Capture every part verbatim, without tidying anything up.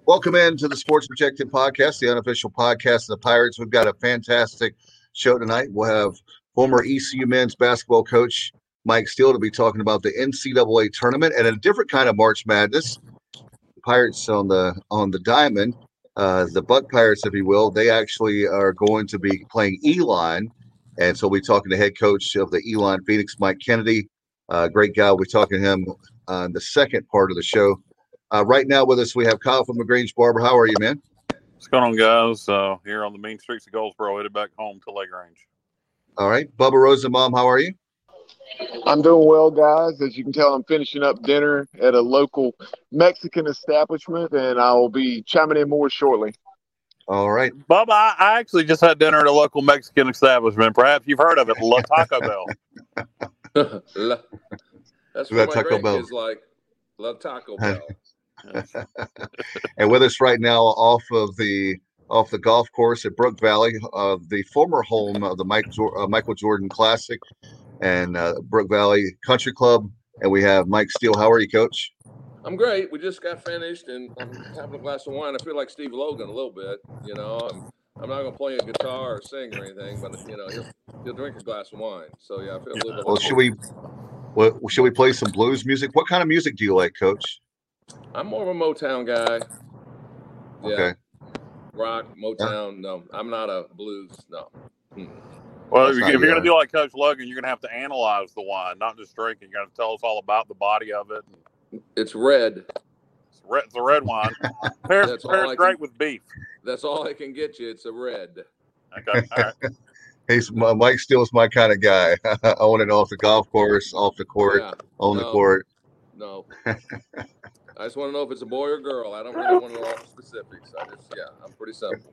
Welcome into the Sports Projected Podcast, the unofficial podcast of the Pirates. We've got a fantastic show tonight. We'll have former E C U men's basketball coach Mike Steele to be talking about the N C double A tournament and a different kind of March Madness. The Pirates on the on the diamond, uh, the Buck Pirates, if you will, they actually are going to be playing Elon, and so we'll be talking to head coach of the Elon Phoenix, Mike Kennedy. Uh, great guy. We'll be talking to him on the second part of the show. Uh, right now with us, we have Kyle from LaGrange Barber. How are you, man? What's going on, guys? Uh, here on the mean streets of Goldsboro, headed back home to LaGrange. All right. Bubba Rosenbaum, how are you? I'm doing well, guys. As you can tell, I'm finishing up dinner at a local Mexican establishment, and I will be chiming in more shortly. All right. Bubba, I, I actually just had dinner at a local Mexican establishment. Perhaps you've heard of it, La Taco Bell. La, that's La what my Taco Bell. grandkids like. La Taco Bell. And with us right now, off of the off the golf course at Brook Valley, uh, the former home of the Mike, uh, Michael Jordan Classic and uh, Brook Valley Country Club, and we have Mike Steele. How are you, Coach? I'm great. We just got finished, and I'm having a glass of wine. I feel like Steve Logan a little bit. You know, I'm, I'm not going to play a guitar or sing or anything, but you know, he'll, he'll drink a glass of wine. So yeah, I feel a little bit. Well, like should we? Well, should we play some blues music? What kind of music do you like, Coach? I'm more of a Motown guy. Yeah. Okay. Rock, Motown. No, I'm not a blues. No. Hmm. Well, That's if not you're going your- to do like Coach Logan, you're going to have to analyze the wine, not just drink it. You're going to tell us all about the body of it. It's red. It's, red, it's a red wine. Pairs, That's all pairs I great can- with beef. That's all I can get you. It's a red. Okay, all right. He's my, Mike Steele's my kind of guy. I want it off the golf course, off the court, Yeah. on the No. court. No. I just want to know if it's a boy or girl. I don't really want to know all the specifics. I just, yeah, I'm pretty simple.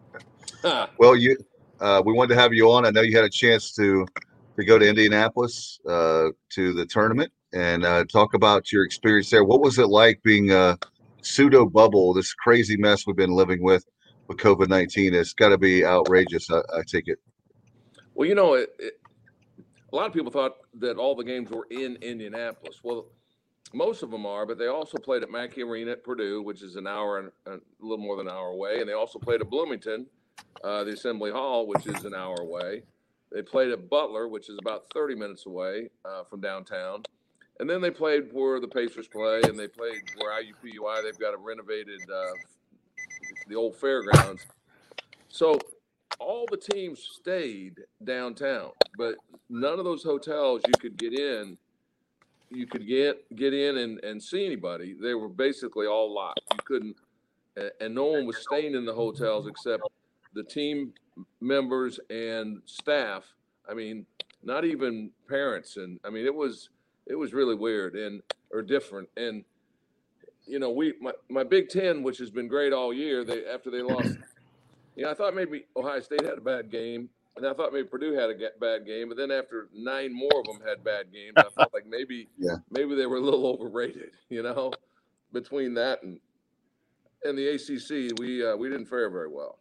Ha. Well, you, uh, we wanted to have you on. I know you had a chance to to go to Indianapolis uh, to the tournament and uh, talk about your experience there. What was it like being a pseudo bubble? This crazy mess we've been living with with COVID nineteen. It's got to be outrageous. I, I take it. Well, you know, it, it, a lot of people thought that all the games were in Indianapolis. Well, most of them are, but they also played at Mackey Arena at Purdue, which is an hour and a little more than an hour away. And they also played at Bloomington, uh, the Assembly Hall, which is an hour away. They played at Butler, which is about thirty minutes away uh, from downtown. And then they played where the Pacers play, and they played where I U P U I, they've got a renovated, uh, the old fairgrounds. So all the teams stayed downtown, but none of those hotels you could get in. You could get get in and, and see anybody. They were basically all locked. You couldn't, and no one was staying in the hotels except the team members and staff. I mean, not even parents. And I mean, it was it was really weird and or different. And you know, we my, my Big Ten, which has been great all year. They after they lost, you know, I thought maybe Ohio State had a bad game. And I thought maybe Purdue had a bad game, but then after nine more of them had bad games, I felt like maybe Yeah. maybe they were a little overrated, you know. Between that and and the A C C, we uh, we didn't fare very well.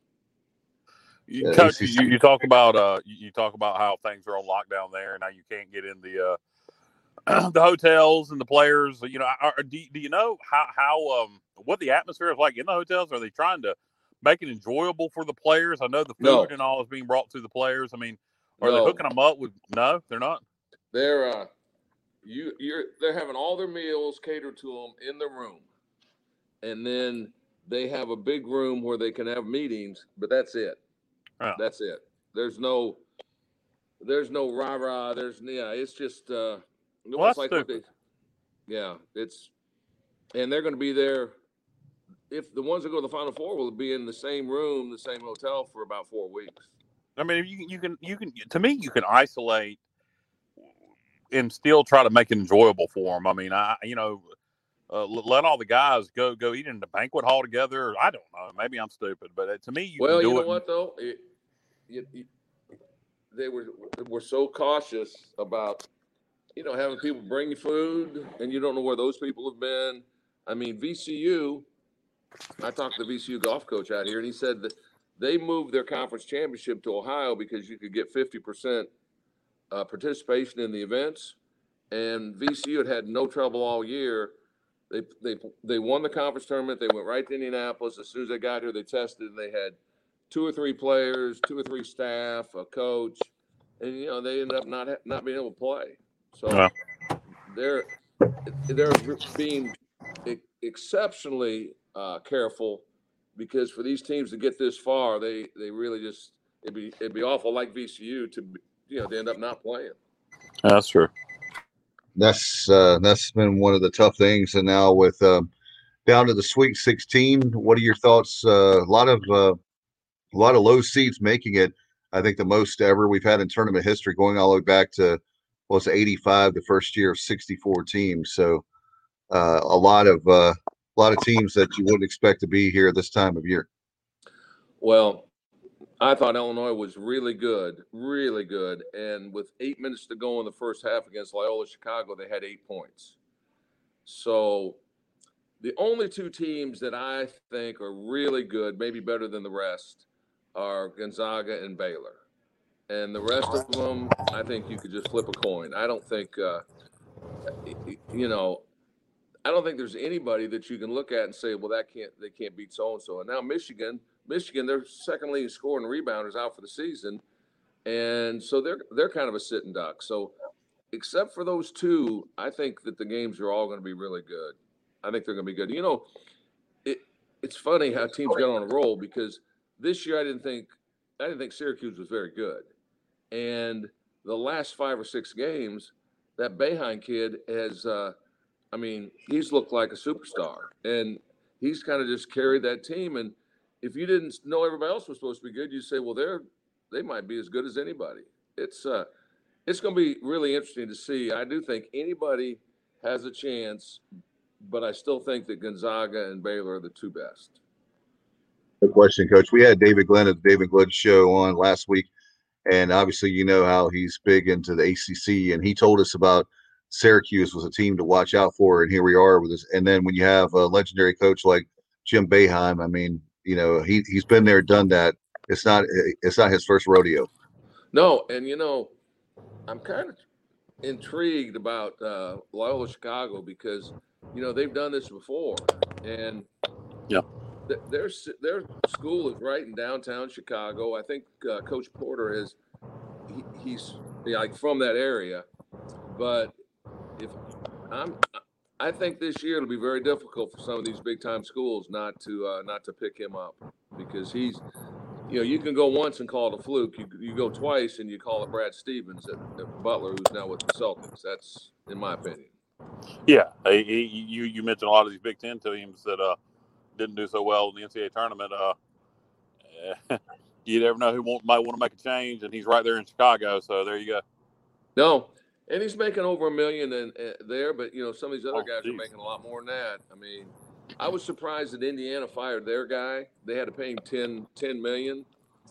You, Yeah, Coach, A C C. you, you talk about uh, you, you talk about how things are on lockdown there, and now you can't get in the uh, the hotels and the players. You know, are, do, do you know how how um what the atmosphere is like in the hotels? Are they trying to make it enjoyable for the players? I know the food No. and all is being brought to the players. I mean, are they No. hooking them up with? No, they're not. They're uh, you you're they're having all their meals catered to them in the room, and then they have a big room where they can have meetings, but that's it. Oh. That's it. There's no there's no rah rah. There's yeah. It's just uh, Well, that's like what stupid. they, yeah. It's and they're going to be there. If the ones that go to the Final Four will be in the same room, the same hotel for about four weeks. I mean, you you can you can to me you can isolate and still try to make it enjoyable for them. I mean, I you know. Uh, let all the guys go go eat in the banquet hall together. I don't know. Maybe I'm stupid, but uh, to me, you well, can do you know it. what though, it, it, it, they were were so cautious about you know having people bring you food, and you don't know where those people have been. I mean, V C U. I talked to the V C U golf coach out here, and he said that they moved their conference championship to Ohio because you could get fifty percent uh, participation in the events, and V C U had had no trouble all year They they they won the conference tournament. They went right to Indianapolis. As soon as they got here, they tested, and they had two or three players, two or three staff, a coach, and you know they ended up not not being able to play. So Yeah. they're they're being exceptionally uh, careful, because for these teams to get this far, they they really just it'd be it'd be awful like V C U to you know they end up not playing. That's true. That's uh, that's been one of the tough things. And now with um, down to the Sweet sixteen, what are your thoughts? Uh, a lot of uh, a lot of low seeds making it. I think the most ever we've had in tournament history, going all the way back to what was eighty-five, the first year of sixty-four teams. So uh, a lot of uh, a lot of teams that you wouldn't expect to be here this time of year. Well, I thought Illinois was really good, really good. And with eight minutes to go in the first half against Loyola Chicago, they had eight points. So the only two teams that I think are really good, maybe better than the rest, are Gonzaga and Baylor. And the rest of them, I think you could just flip a coin. I don't think, uh, you know, I don't think there's anybody that you can look at and say, well, that can't, they can't beat so-and-so. And now Michigan, Michigan, their second leading scorer and rebounder is out for the season. And so they're, they're kind of a sitting duck. So except for those two, I think that the games are all going to be really good. I think they're going to be good. You know, it, it's funny how teams got on a roll, because this year I didn't think, I didn't think Syracuse was very good. And the last five or six games, that Boeheim kid has, uh, I mean, he's looked like a superstar, and he's kind of just carried that team. And if you didn't know everybody else was supposed to be good, you'd say, well, they're, they might be as good as anybody. It's, uh, it's going to be really interesting to see. I do think anybody has a chance, but I still think that Gonzaga and Baylor are the two best. Good question, Coach. We had David Glenn at the David Glenn Show on last week, and obviously you know how he's big into the A C C, and he told us about Syracuse was a team to watch out for, and here we are with this. And then when you have a legendary coach like Jim Boeheim, I mean, you know, he he's been there, done that. It's not it's not his first rodeo. No, and you know, I'm kind of intrigued about uh, Loyola Chicago, because you know they've done this before, and yeah, th- their their school is right in downtown Chicago. I think uh, Coach Porter is he, he's like from that area, but if I'm, I think this year it'll be very difficult for some of these big time schools not to uh, not to pick him up, because he's, you know, you can go once and call it a fluke. You you go twice and you call it Brad Stevens at, at Butler, who's now with the Celtics. That's in my opinion. Yeah, he, he, you you mentioned a lot of these Big Ten teams that uh, didn't do so well in the N C double A tournament. Uh, you never know who want, might want to make a change, and he's right there in Chicago. So there you go. No. And he's making over a million and uh, there, but you know some of these other Oh, guys geez. are making a lot more than that. I mean, I was surprised that Indiana fired their guy. They had to pay him ten, ten million,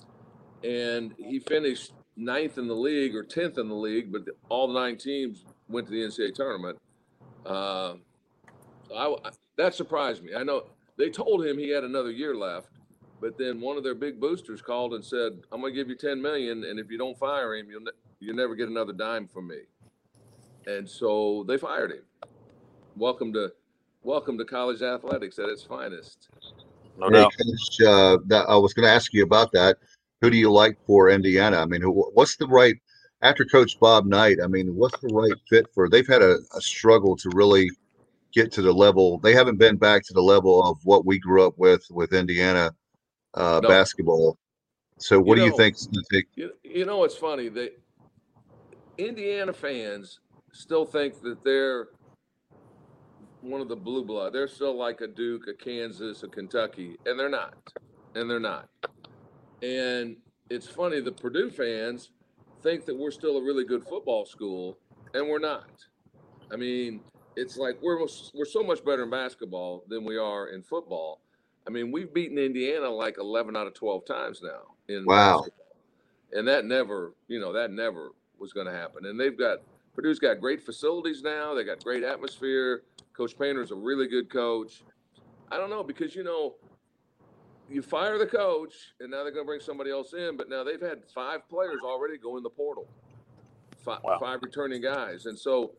and he finished ninth in the league or tenth in the league. But all the nine teams went to the N C double A tournament. Uh, so I, I, that surprised me. I know they told him he had another year left, but then one of their big boosters called and said, "I'm going to give you ten million, and if you don't fire him, you'll ne- you'll never get another dime from me." And so they fired him. Welcome to, welcome to college athletics at its finest. No Hey, doubt. Coach, uh, that, I was going to ask you about that. Who do you like for Indiana? I mean, who, what's the right after Coach Bob Knight? I mean, what's the right fit for? They've had a, a struggle to really get to the level. They haven't been back to the level of what we grew up with with Indiana uh, No. basketball. So, what You do you know- think is going to take? You, you know, it's funny. They, Indiana fans still think that they're one of the blue blood. They're still like a Duke, a Kansas, a Kentucky, and they're not. And they're not. And it's funny, the Purdue fans think that we're still a really good football school, and we're not. I mean, it's like we're we're so much better in basketball than we are in football. I mean, we've beaten Indiana like eleven out of twelve times now in Wow. basketball. And that never, you know, that never was going to happen. And they've got, Purdue's got great facilities now. They got great atmosphere. Coach Painter's a really good coach. I don't know, because, you know, you fire the coach and now they're going to bring somebody else in, but now they've had five players already go in the portal, five, Wow. five returning guys. And so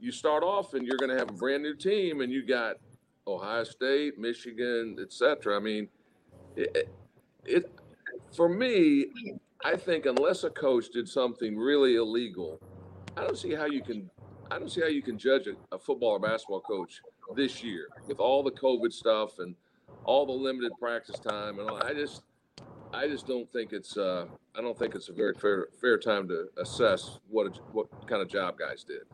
you start off and you're going to have a brand new team, and you got Ohio State, Michigan, et cetera. I mean, it, it for me, I think unless a coach did something really illegal, I don't see how you can. I don't see how you can judge a, a football or basketball coach this year with all the COVID stuff and all the limited practice time and all. I just, I just don't think it's. Uh, I don't think it's a very fair fair time to assess what a, what kind of job guys did.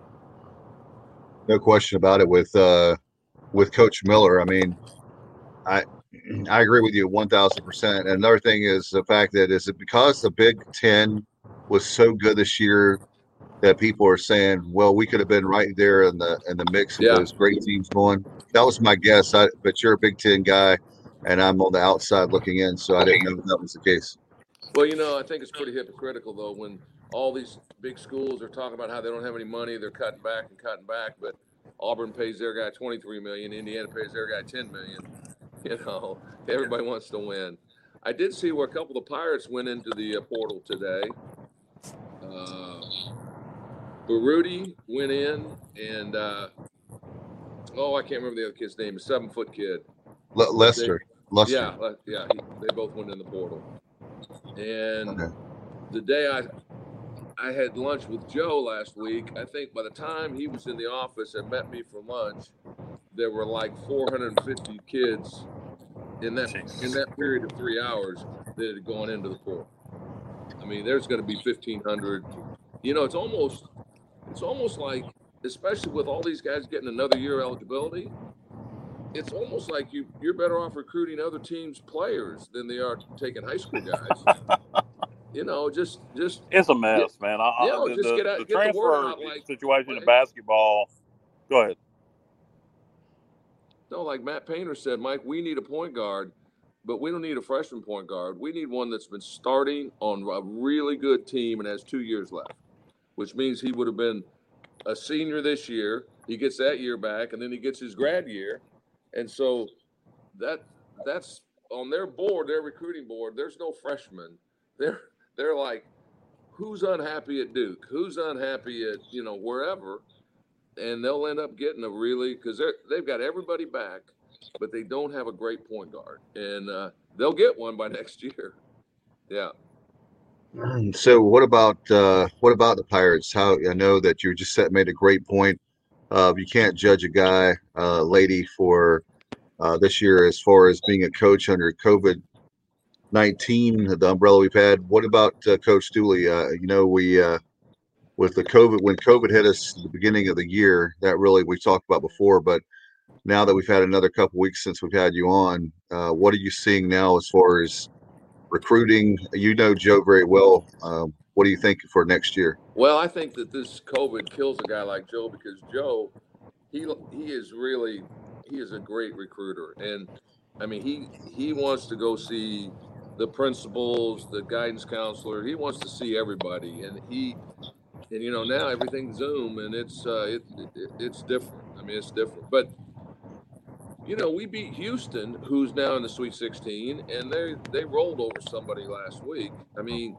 No question about it with uh, with Coach Miller. I mean, I I agree with you one thousand percent. And another thing is the fact that is it because the Big Ten was so good this year that people are saying, well, we could have been right there in the in the mix of Yeah. those great teams going. That was my guess. I, but you're a Big Ten guy, and I'm on the outside looking in, so I didn't know that was the case. Well, you know, I think it's pretty hypocritical though when all these big schools are talking about how they don't have any money, they're cutting back and cutting back, but Auburn pays their guy twenty-three million dollars, Indiana pays their guy ten million dollars. You know, everybody wants to win. I did see where a couple of the Pirates went into the uh, portal today. Uh, Baruti went in, and uh, oh, I can't remember the other kid's name. A seven-foot kid. Le- Lester. They, Lester. Yeah, Le- yeah. He, they both went in the portal. And Okay. the day I I had lunch with Joe last week, I think by the time he was in the office and met me for lunch, there were like four hundred fifty kids in that in that period of three hours that had gone into the portal. I mean, there's going to be fifteen hundred. You know, it's almost it's almost like, especially with all these guys getting another year eligibility, it's almost like you you're better off recruiting other teams' players than they are taking high school guys. You know, just just It's a mess, man. I, you know, the, just the, get out, the get the word transfer out. Like, situation like, in basketball. Go ahead. No, like Matt Painter said, Mike, we need a point guard, but we don't need a freshman point guard. We need one that's been starting on a really good team and has two years left, which means he would have been a senior this year. He gets that year back, and then he gets his grad year. And so that that's on their board, their recruiting board, there's no freshmen. They're they're like, who's unhappy at Duke? Who's unhappy at, you know, wherever? And they'll end up getting a really, because they're they've got everybody back, but they don't have a great point guard, and uh, they'll get one by next year. Yeah. So what about uh, what about the Pirates? How I know that you just said, made a great point. Uh, you can't judge a guy, uh, lady, for uh, this year as far as being a coach under COVID nineteen, the umbrella we've had. What about uh, Coach Dooley? Uh, you know, we uh, with the COVID when COVID hit us at the beginning of the year, that really we talked about before, but now that we've had another couple weeks since we've had you on, uh, what are you seeing now as far as recruiting? You know Joe very well. Um, what do you think for next year? Well, I think that this COVID kills a guy like Joe because Joe, he he is really he is a great recruiter, and I mean he he wants to go see the principals, the guidance counselor. He wants to see everybody, and he and you know now everything's Zoom, and it's uh, it, it it's different. I mean it's different, but. You know, we beat Houston, who's now in the Sweet sixteen, and they they rolled over somebody last week. I mean,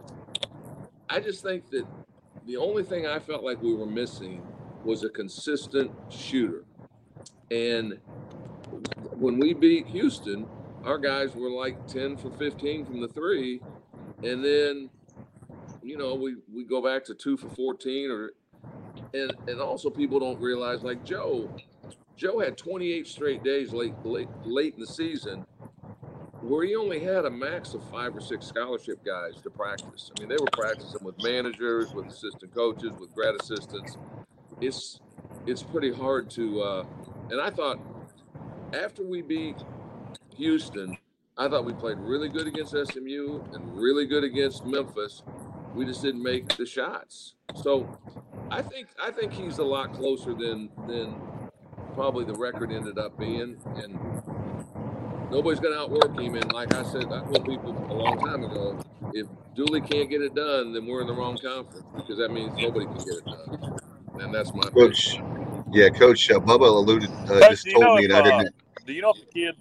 I just think that the only thing I felt like we were missing was a consistent shooter. And when we beat Houston, our guys were like ten for fifteen from the three, and then, you know, we, we go back to two for fourteen, or and and also people don't realize, like Joe. Joe had twenty-eight straight days late, late, late in the season where he only had a max of five or six scholarship guys to practice. I mean, they were practicing with managers, with assistant coaches, with grad assistants. It's it's pretty hard to. Uh, and I thought after we beat Houston, I thought we played really good against S M U and really good against Memphis. We just didn't make the shots. So I think I think he's a lot closer than than. Probably the record ended up being, and nobody's going to outwork him. And like I said, I told people a long time ago, if Dooley can't get it done, then we're in the wrong conference because that means nobody can get it done. And that's my Coach. opinion. Yeah, Coach uh, Bubba alluded, uh, Coach, just do you told know me, if, and I didn't. uh, do you know if the kid?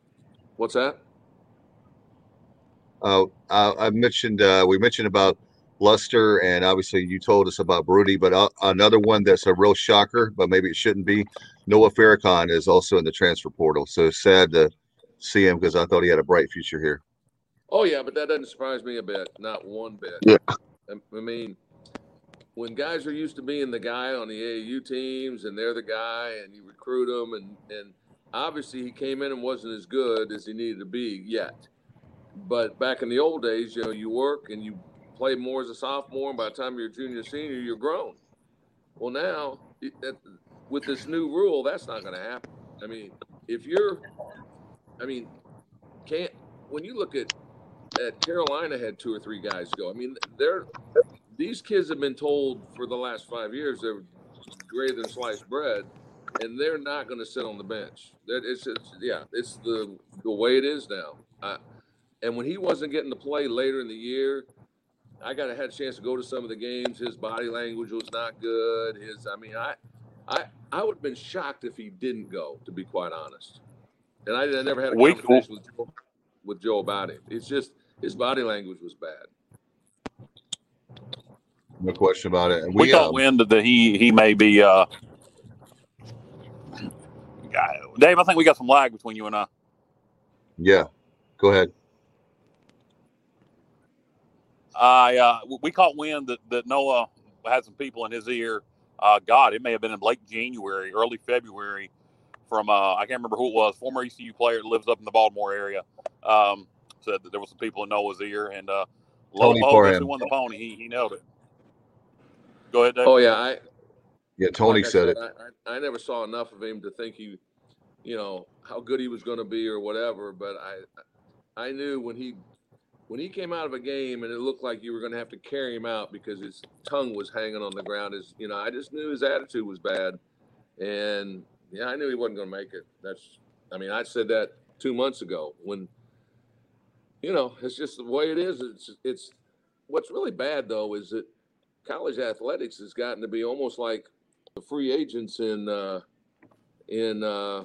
What's that? Uh, I, I mentioned uh, we mentioned about luster, and obviously you told us about Broody, but uh, another one that's a real shocker, but maybe it shouldn't be. Noah Farrakhan is also in the transfer portal, so sad to see him because I thought he had a bright future here. Oh yeah, but that doesn't surprise me a bit, not one bit. Yeah. I, I mean, when guys are used to being the guy on the A A U teams and they're the guy and you recruit them, and and obviously he came in and wasn't as good as he needed to be yet. But back in the old days, you know, you work and you play more as a sophomore, and by the time you're a junior, senior, you're grown. Well, now with this new rule, that's not going to happen. I mean, if you're, I mean, can't when you look at at Carolina had two or three guys go. I mean, they're these kids have been told for the last five years they're greater than sliced bread, and they're not going to sit on the bench. That it's, it's yeah, it's the the way it is now. I, and when he wasn't getting to play later in the year, I got a had a chance to go to some of the games. His body language was not good. His, I mean, I, I, I would have been shocked if he didn't go, to be quite honest. And I, I never had a We- conversation with Joe, with Joe about it. It's just his body language was bad. No question about it. And We we, caught um, wind that he he may be. Uh, Dave, I think we got some lag between you and I. yeah, go ahead. I uh, we caught wind that, that Noah had some people in his ear. Uh, God, it may have been in late January, early February, from uh, I can't remember who it was. Former E C U player that lives up in the Baltimore area. Um, said that there was some people in Noah's ear, and uh, Tony Lobo, Parham. who won the pony, he he nailed it. Go ahead, Dave. Oh yeah, I Yeah, Tony like I said it. I, I, I never saw enough of him to think he, you know, how good he was going to be or whatever. But I, I knew when he, when he came out of a game and it looked like you were going to have to carry him out because his tongue was hanging on the ground. His, you know, I just knew his attitude was bad, and yeah, I knew he wasn't going to make it. That's, I mean, I said that two months ago when, you know, it's just the way it is. It's, it's what's really bad though is that college athletics has gotten to be almost like the free agents in, uh, in, uh,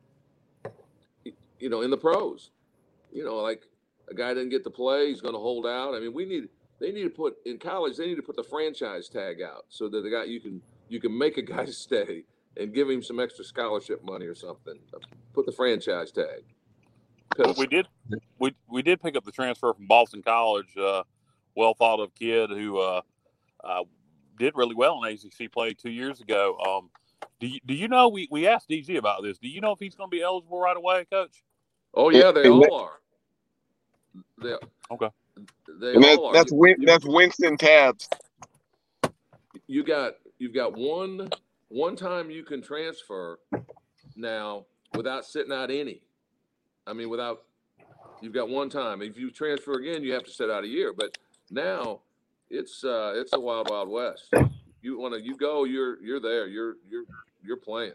you know, in the pros. You know, like a guy didn't get to play, he's going to hold out. I mean, we need, they need to put in college, they need to put the franchise tag out so that the guy you can you can make a guy stay and give him some extra scholarship money or something. Put the franchise tag. Well, we did we we did pick up the transfer from Boston College, uh, well thought of kid who uh, uh, did really well in A C C play two years ago. Um, do you, do you know we, we asked D G about this? Do you know if he's going to be eligible right away, Coach? Oh yeah, they all are. They, Okay. They And that's all are. that's, You- Win, you- that's Winston Tabs. you got you've got one one time you can transfer now without sitting out any. I mean, without you've got one time. If you transfer again, you have to sit out a year. But now it's uh, it's a wild, wild west. You want to you go, you're you're there. You're you're you're playing.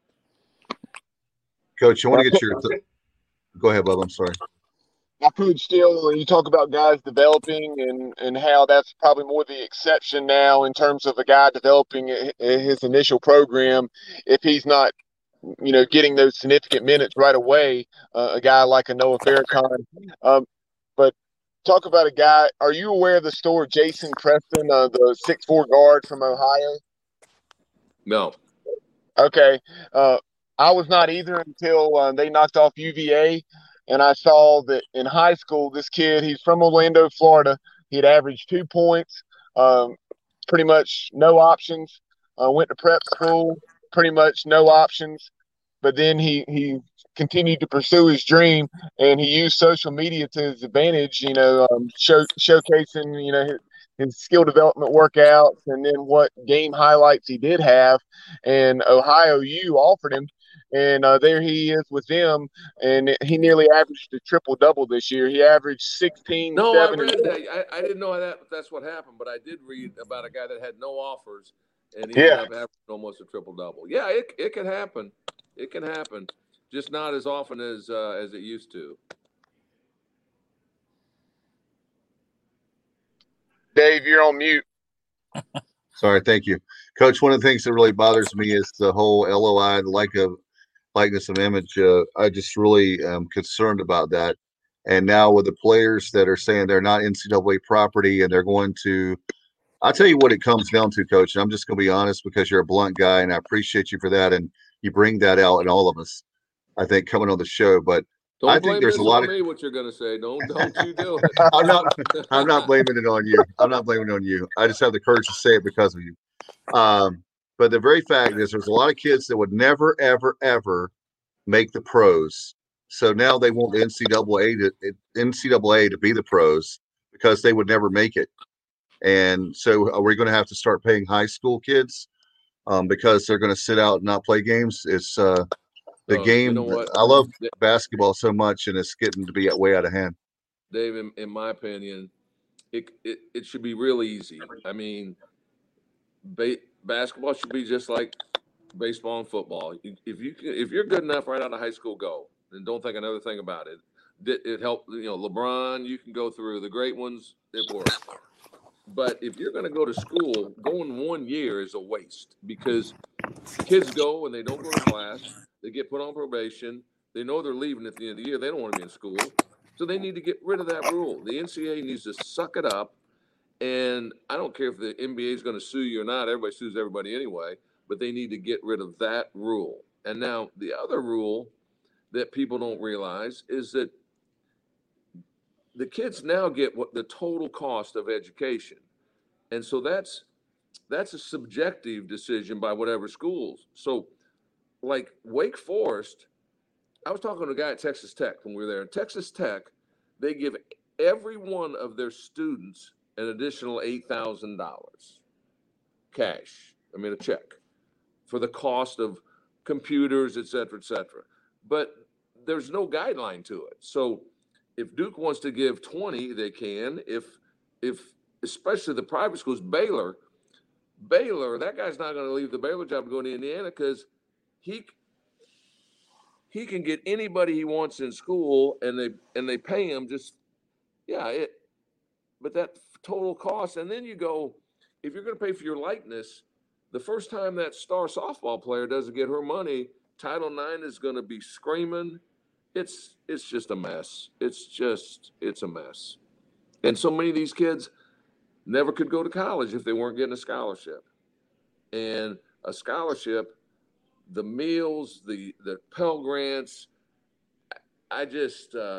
Coach, I want to get your. Th- Go ahead, Bub. I'm sorry. Now, Coach Steele, when you talk about guys developing and, and how that's probably more the exception now in terms of a guy developing i- i- his initial program, if he's not, you know, getting those significant minutes right away, uh, a guy like a Noah Farrakhan. Um, but talk about a guy. Are you aware of the story Jason Preston, uh, the six four guard from Ohio? No. Okay. Uh, I was not either until uh, they knocked off U V A. And I saw that in high school, this kid, he's from Orlando, Florida. He'd averaged two points, um, pretty much no options. Uh, went to prep school, pretty much no options. But then he, he continued to pursue his dream, and he used social media to his advantage, you know, um, show, showcasing, you know, his, his skill development workouts and then what game highlights he did have. And Ohio U offered him. And uh, there he is with them, and he nearly averaged a triple double this year. He averaged sixteen, No, seven, I read and that. I, I didn't know that that's what happened, but I did read about a guy that had no offers, and he Yeah. ended up having almost a triple double. Yeah, it it can happen. It can happen, just not as often as uh, as it used to. Dave, you're on mute. Sorry, thank you, Coach. One of the things that really bothers me is the whole L O I, the like of likeness of image. Uh, I just really am concerned about that, And now with the players that are saying they're not N C double A property and they're going to, I'll tell you what it comes down to, Coach. And I'm just going to be honest because you're a blunt guy and I appreciate you for that. And you bring that out in all of us, I think, coming on the show. But Don't I blame think there's this a lot on of me, what you're going to say. Don't don't you do it. I'm not I'm not blaming it on you. I'm not blaming it on you. I just have the courage to say it because of you. Um, but the very fact is there's a lot of kids that would never, ever, ever make the pros. So now they want the N C double A to N C double A to be the pros because they would never make it. And so are we going to have to start paying high school kids um, because they're going to sit out and not play games? It's uh, the Uh, game. you know what? I love basketball so much, and it's getting to be way out of hand. Dave, in, in my opinion, it, it it should be real easy. I mean, ba- basketball should be just like baseball and football. If you can, if you're good enough right out of high school, go and don't think another thing about it. It, it helped. You know, LeBron. You can go through the great ones. It works. But if you're going to go to school, going one year is a waste because kids go and they don't go to class. They get put on probation. They know they're leaving at the end of the year. They don't want to be in school. So they need to get rid of that rule. The N C double A needs to suck it up. And I don't care if the N B A is going to sue you or not. Everybody sues everybody anyway. But they need to get rid of that rule. And now the other rule that people don't realize is that the kids now get what the total cost of education. And so that's that's a subjective decision by whatever schools. So like Wake Forest, I was talking to a guy at Texas Tech when we were there. At Texas Tech, they give every one of their students an additional eight thousand dollars cash. I mean, a check for the cost of computers, et cetera, et cetera. But there's no guideline to it. So if Duke wants to give twenty, they can. If, if especially the private schools, Baylor, Baylor, that guy's not going to leave the Baylor job to go to Indiana because he he can get anybody he wants in school, and they and they pay him just yeah. It, but that total cost, and then you go, if you're going to pay for your likeness, the first time that star softball player doesn't get her money, Title nine is going to be screaming. It's it's just a mess. It's just it's a mess. And so many of these kids never could go to college if they weren't getting a scholarship. And a scholarship, the meals, the the Pell Grants, I just uh,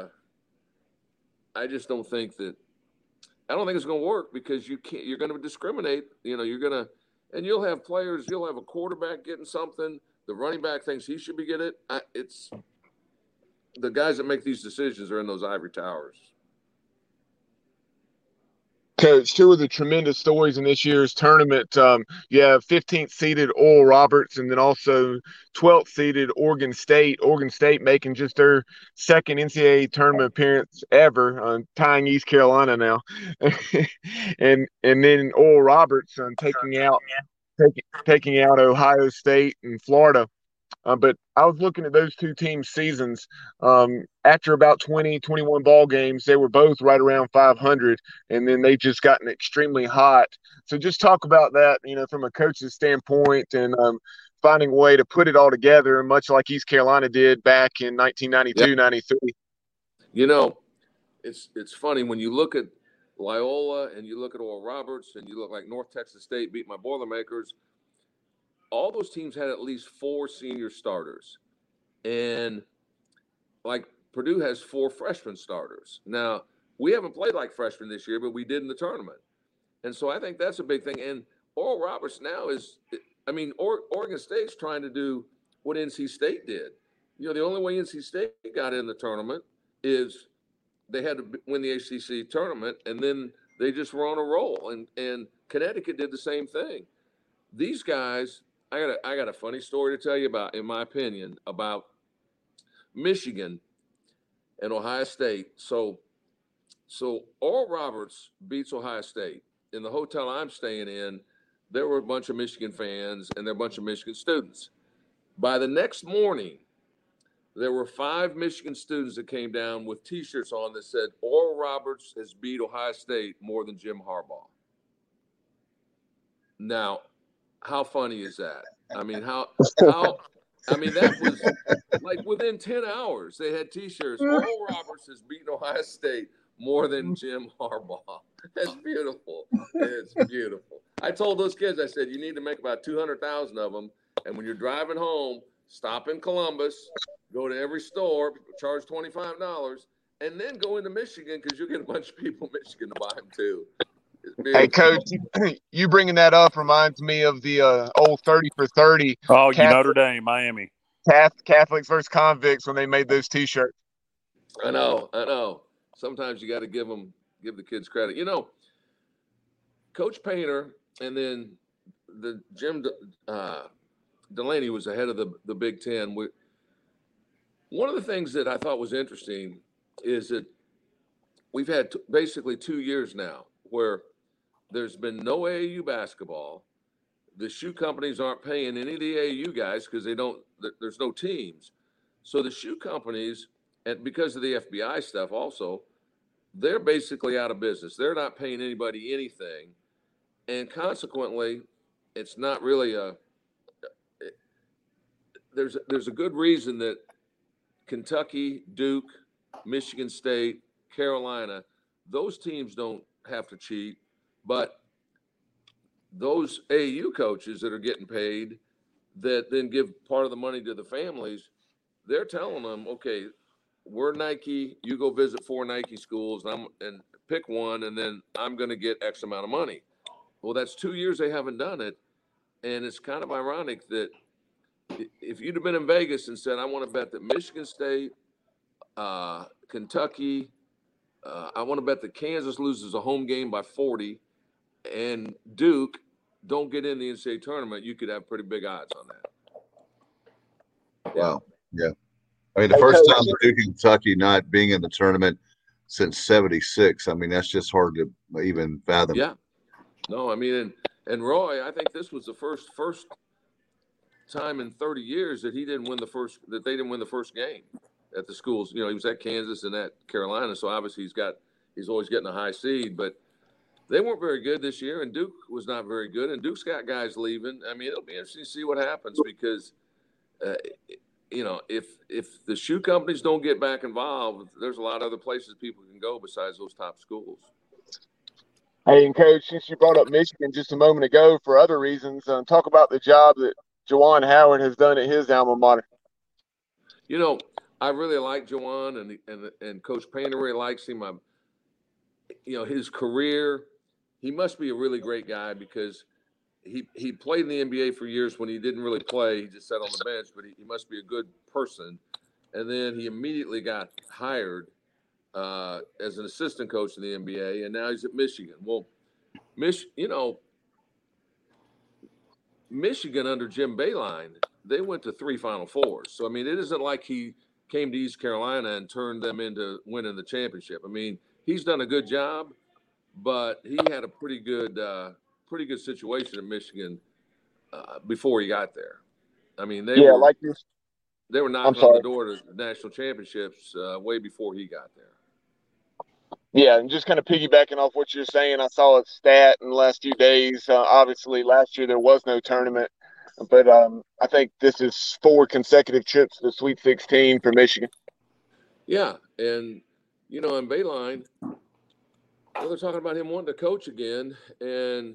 I just don't think that I don't think it's going to work because you can't. You're going to discriminate. You know, you're going to, and you'll have players. You'll have a quarterback getting something. The running back thinks he should be getting it. I, it's the guys that make these decisions are in those ivory towers. Coach, two of the tremendous stories in this year's tournament. Um, you have fifteenth seeded Oral Roberts and then also twelfth seeded Oregon State. Oregon State making just their second N C double A tournament appearance ever, uh, tying East Carolina now. and and then Oral Roberts um, taking out taking, taking out Ohio State and Florida. Uh, but I was looking at those two teams' seasons. Um, after about twenty, twenty-one ball games, they were both right around five hundred, and then they just gotten extremely hot. So just talk about that, you know, from a coach's standpoint and um, finding a way to put it all together, much like East Carolina did back in nineteen ninety-two, yep. ninety-three. You know, it's it's funny when you look at Loyola and you look at Oral Roberts and you look like North Texas State beat my Boilermakers. All those teams had at least four senior starters. And like Purdue has four freshman starters. Now, we haven't played like freshmen this year, but we did in the tournament. And so I think that's a big thing. And Oral Roberts now is, I mean, or, Oregon State's trying to do what N C State did. You know, the only way N C State got in the tournament is they had to win the A C C tournament, and then they just were on a roll. And, and Connecticut did the same thing. These guys, I got a, I got a funny story to tell you about, in my opinion, about Michigan and Ohio State. So, so Oral Roberts beats Ohio State. In the hotel I'm staying in, there were a bunch of Michigan fans and there were a bunch of Michigan students. By the next morning, there were five Michigan students that came down with T-shirts on that said, Oral Roberts has beat Ohio State more than Jim Harbaugh. Now, how funny is that? I mean, how, how, I mean, that was like within within ten hours, they had T-shirts. Oral Roberts has beaten Ohio State more than Jim Harbaugh. That's beautiful. It's beautiful. I told those kids, I said, you need to make about two hundred thousand of them. And when you're driving home, stop in Columbus, go to every store, charge twenty-five dollars, and then go into Michigan because you'll get a bunch of people in Michigan to buy them too. Hey, Coach, you bringing that up reminds me of the uh, old thirty for thirty. Oh, Catholic, you Notre Dame, Miami. Catholics versus convicts when they made those T-shirts. I know, I know. Sometimes you got to give them, give the kids credit. You know, Coach Painter and then the Jim uh, Delaney was ahead of the, the Big Ten. We, one of the things that I thought was interesting is that we've had t- basically two years now where there's been no A A U basketball. The shoe companies aren't paying any of the A A U guys because they don't. There's no teams. So the shoe companies, and because of the F B I stuff also, they're basically out of business. They're not paying anybody anything. And consequently, it's not really a it, there's there's a good reason that Kentucky, Duke, Michigan State, Carolina, those teams don't have to cheat, but those A A U coaches that are getting paid that then give part of the money to the families, they're telling them, okay, we're Nike, you go visit four Nike schools and, I'm, and pick one, and then I'm going to get X amount of money. Well, that's two years they haven't done it, and it's kind of ironic that if you'd have been in Vegas and said, I want to bet that Michigan State, uh, Kentucky, uh, I want to bet that Kansas loses a home game by forty, and Duke don't get in the N C double A tournament, you could have pretty big odds on that. Wow. Yeah. I mean, the first time Duke and Kentucky not being in the tournament since seventy-six, I mean, that's just hard to even fathom. Yeah. No, I mean, and, and Roy, I think this was the first first time in thirty years that he didn't win the first, that they didn't win the first game at the schools. You know, he was at Kansas and at Carolina, so obviously he's got, he's always getting a high seed, but they weren't very good this year, and Duke was not very good, and Duke's got guys leaving. I mean, it'll be interesting to see what happens because, uh, you know, if if the shoe companies don't get back involved, there's a lot of other places people can go besides those top schools. Hey, and Coach, since you brought up Michigan just a moment ago for other reasons, um, talk about the job that Juwan Howard has done at his alma mater. You know, I really like Juwan, and and and Coach Painter really likes him. I, you know, his career. He must be a really great guy because he, he played in the N B A for years when he didn't really play. He just sat on the bench, but he, he must be a good person. And then he immediately got hired uh, as an assistant coach in the N B A, and now he's at Michigan. Well, Mich, you know, Michigan under Jim Boeheim, they went to three Final Fours. So, I mean, it isn't like he came to East Carolina and turned them into winning the championship. I mean, he's done a good job. But he had a pretty good, uh, pretty good situation in Michigan uh, before he got there. I mean, they yeah, were like this. They were knocking on the door to national championships uh, way before he got there. Yeah, and just kind of piggybacking off what you're saying, I saw a stat in the last few days. Uh, obviously, last year there was no tournament, but um, I think this is four consecutive trips to the Sweet sixteen for Michigan. Yeah, and you know, in Boeheim. Well, they're talking about him wanting to coach again, and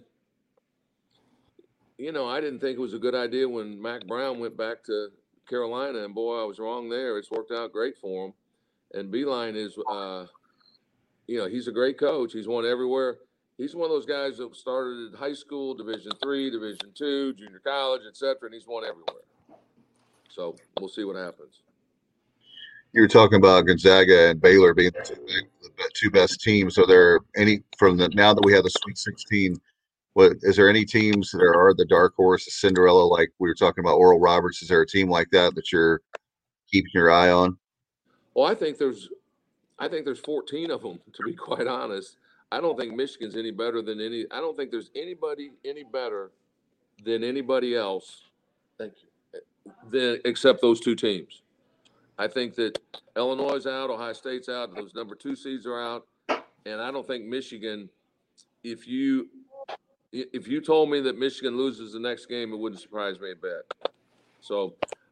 you know, I didn't think it was a good idea when Mac Brown went back to Carolina, and boy, I was wrong there. It's worked out great for him. And Boeheim is, uh, you know, he's a great coach. He's won everywhere. He's one of those guys that started at high school, Division three, Division two, junior college, et cetera, and he's won everywhere. So we'll see what happens. You were talking about Gonzaga and Baylor being the two, the two best teams. Are there any from the now that we have the Sweet sixteen? What is there any teams that are, are the dark horse, the Cinderella, like we were talking about Oral Roberts? Is there a team like that that you're keeping your eye on? Well, I think there's, I think there's fourteen of them. To be quite honest, I don't think Michigan's any better than any. I don't think there's anybody any better than anybody else. Thank you. Than except those two teams. I think that Illinois is out, Ohio State's out, those number two seeds are out, and I don't think Michigan. If you if you told me that Michigan loses the next game, it wouldn't surprise me a bit. So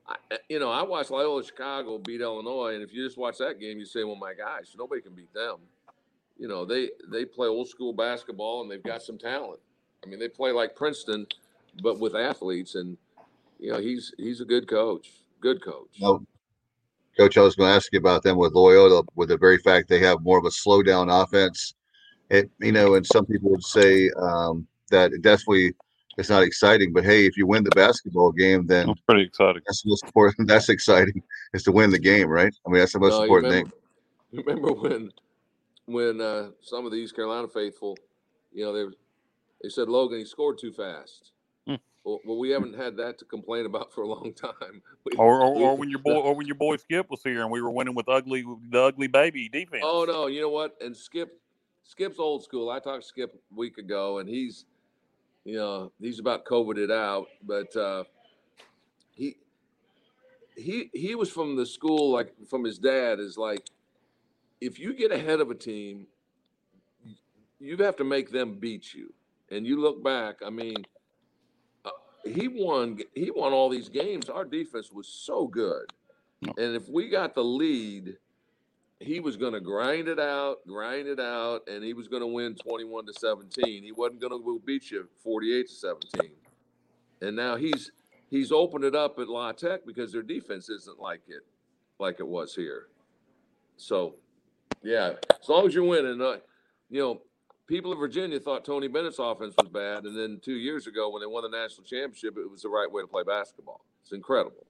I, you know, I watched Loyola Chicago beat Illinois, and if you just watch that game, you say, well, my gosh, nobody can beat them. You know, they, they play old school basketball, and they've got some talent. I mean, they play like Princeton, but with athletes, and, you know, he's he's a good coach, good coach. No, Coach, I was going to ask you about them with Loyola, with the very fact they have more of a slow down offense. It, you know, and some people would say um, that it definitely it's not exciting, but hey, if you win the basketball game, then That's pretty exciting. that's the most important. That's exciting is to win the game, right? I mean, that's the most No, you important remember, thing. you remember when when uh, some of the East Carolina faithful, you know, they they said Logan he scored too fast. Hmm. Well, well, we haven't had that to complain about for a long time. We, Or, or, we- or when your boy, or when your boy Skip was here and we were winning with ugly, the ugly baby defense. Oh no, you know what? And Skip, Skip's old school. I talked to Skip a week ago, and he's, you know, he's about COVIDed out, but uh, he he he was from the school like from his dad is like, if you get ahead of a team, you have to make them beat you. And you look back, I mean, uh, he won he won all these games. Our defense was so good, and if we got the lead, he was going to grind it out, grind it out, and he was going to win twenty-one to seventeen. He wasn't going to beat you forty-eight to seventeen. And now he's he's opened it up at La Tech because their defense isn't like it like it was here. So, yeah, as long as you're winning, uh, you know, people in Virginia thought Tony Bennett's offense was bad, and then two years ago when they won the national championship, it was the right way to play basketball. It's incredible.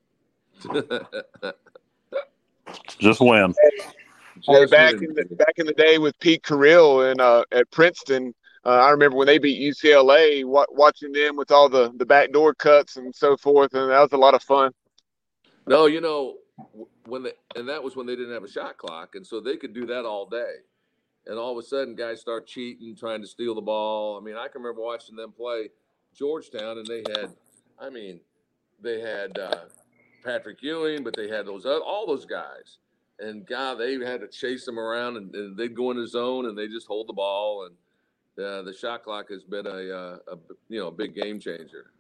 Just win. Hey, Just back win. in the back in the day with Pete Carrill and uh, at Princeton, uh, I remember when they beat U C L A, wa- watching them with all the the backdoor cuts and so forth, and that was a lot of fun. No, you know, when they, and that was when they didn't have a shot clock, and so they could do that all day. And all of a sudden, guys start cheating, trying to steal the ball. I mean, I can remember watching them play Georgetown, and they had, I mean, they had uh, Patrick Ewing, but they had those other, all those guys. And God, they had to chase them around, and, and they'd go in the zone, and they just hold the ball. And uh, the shot clock has been a, uh, a you know a big game changer.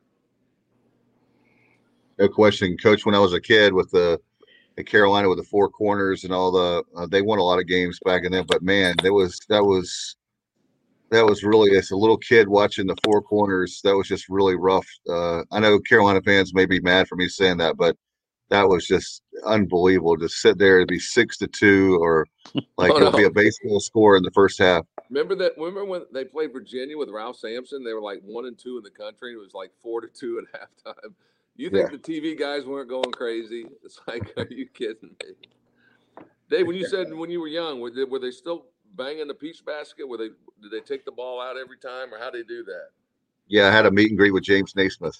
No question, Coach. When I was a kid with the in Carolina with the four corners and all the, uh, they won a lot of games back in then. But man, there was that was that was really as a little kid watching the four corners. That was just really rough. Uh, I know Carolina fans may be mad for me saying that, but that was just unbelievable to sit there and be six to two or like Oh, it'll no. be a baseball score in the first half. Remember that? Remember when they played Virginia with Ralph Sampson? They were like one and two in the country. It was like four to two at halftime. You think Yeah. the T V guys weren't going crazy? It's like, are you kidding me? Dave, when you said when you were young, were they, were they still banging the peach basket? Were they did they take the ball out every time, or how did they do that? Yeah, I had a meet and greet with James Naismith.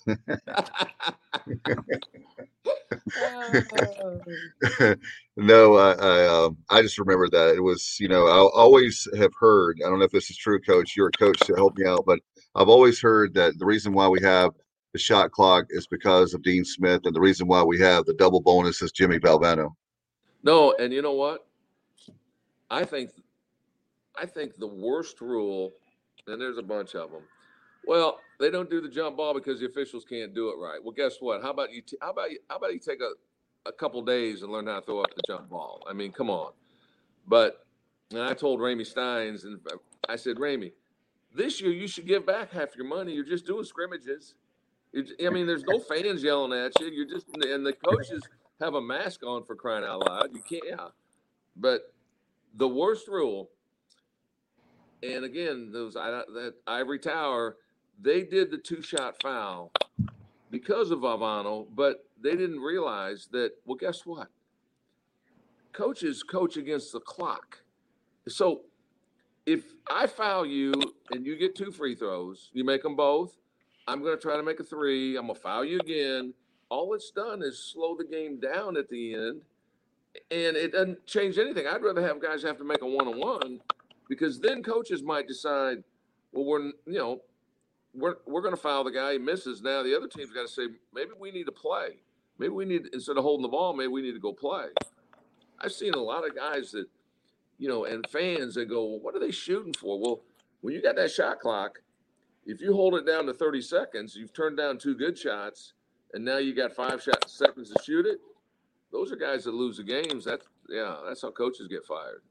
No, I I, um, I just remember that it was, you know, I always have heard. I don't know if this is true, Coach. You're a coach to help me out, but I've always heard that the reason why we have the shot clock is because of Dean Smith, and the reason why we have the double bonus is Jimmy Valvano. No, and you know what? I think I think the worst rule, and there's a bunch of them. Well, they don't do the jump ball because the officials can't do it right. Well, guess what? How about you? T- how about you? How about you take a, a couple days and learn how to throw up the jump ball? I mean, come on. But and I told Ramey Steins, and I said, Ramey, this year you should give back half your money. You're just doing scrimmages. You're, I mean, there's no fans yelling at you. You're just and the coaches have a mask on for crying out loud. You can't. Yeah. But the worst rule. And again, those that Ivory Tower, they did the two-shot foul because of Valvano, but they didn't realize that. Well, guess what? Coaches coach against the clock. So if I foul you and you get two free throws, you make them both. I'm going to try to make a three. I'm going to foul you again. All it's done is slow the game down at the end, and it doesn't change anything. I'd rather have guys have to make a one-on-one. Because then coaches might decide, well, we're you know, we're we're going to foul the guy. He misses. Now the other team's got to say, maybe we need to play. Maybe we need instead of holding the ball, maybe we need to go play. I've seen a lot of guys that, you know, and fans that go, well, what are they shooting for? Well, when you got that shot clock, if you hold it down to thirty seconds, you've turned down two good shots. and now you got five shot, seconds to shoot it. Those are guys that lose the games. That's yeah, that's how coaches get fired.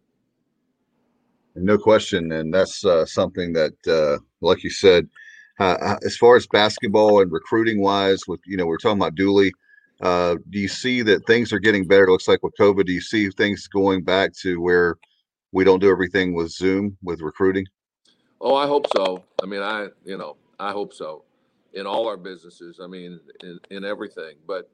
No question, and that's uh, something that, uh, like you said, uh, as far as basketball and recruiting wise, with you know, we're talking about Dooley. Uh, do you see that things are getting better? It looks like with COVID, do you see things going back to where we don't do everything with Zoom with recruiting? Oh, I hope so. I mean, I you know, I hope so. In all our businesses, I mean, in, in everything. But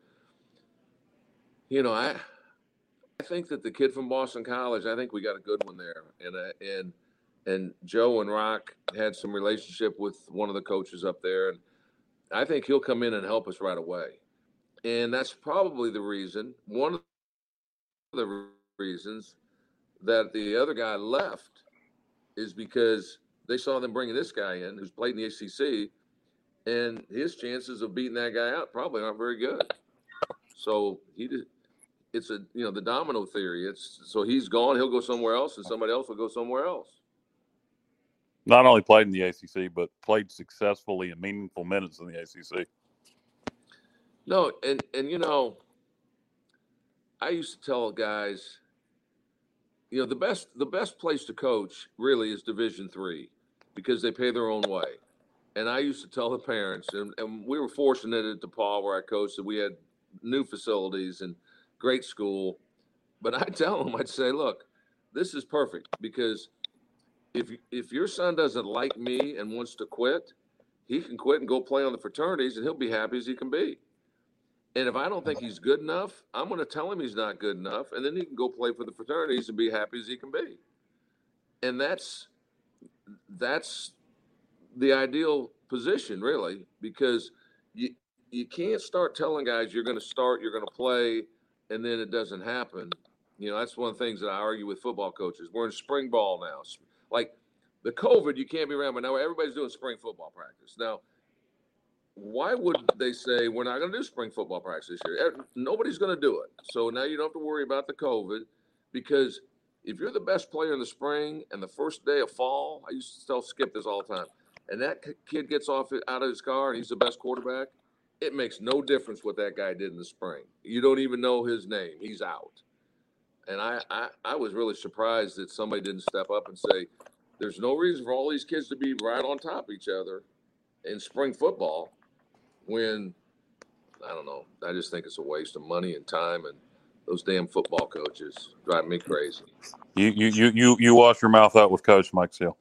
you know, I I think that the kid from Boston College, I think we got a good one there, and uh, and and Joe and Rock had some relationship with one of the coaches up there, and I think he'll come in and help us right away. And that's probably the reason, one of the reasons that the other guy left is because they saw them bringing this guy in who's played in the A C C, and his chances of beating that guy out probably aren't very good. So he did, it's a, you know, the domino theory. It's so he's gone, he'll go somewhere else, and somebody else will go somewhere else. Not only played in the A C C, but played successfully in meaningful minutes in the A C C. No, and and you know, I used to tell guys, you know, the best the best place to coach really is Division three because they pay their own way. And I used to tell the parents, and, and we were fortunate at DePaul where I coached that we had new facilities and great school. But I tell them, I'd say, look, this is perfect because if if your son doesn't like me and wants to quit, he can quit and go play on the fraternities, and he'll be happy as he can be. And if I don't think he's good enough, I'm going to tell him he's not good enough, and then he can go play for the fraternities and be happy as he can be. And that's that's the ideal position, really, because you you can't start telling guys you're going to start, you're going to play, and then it doesn't happen. You know, that's one of the things that I argue with football coaches. We're in spring ball now. Like the COVID, you can't be around, but now everybody's doing spring football practice. Now, why would they say we're not going to do spring football practice this year? Nobody's going to do it. So now you don't have to worry about the COVID because if you're the best player in the spring and the first day of fall, I used to tell Skip this all the time, and that kid gets off out of his car and he's the best quarterback, it makes no difference what that guy did in the spring. You don't even know his name. He's out. And I, I, I was really surprised that somebody didn't step up and say, there's no reason for all these kids to be right on top of each other in spring football when, I don't know, I just think it's a waste of money and time, and those damn football coaches drive me crazy. You you you you, you wash your mouth out with Coach Mike Steele.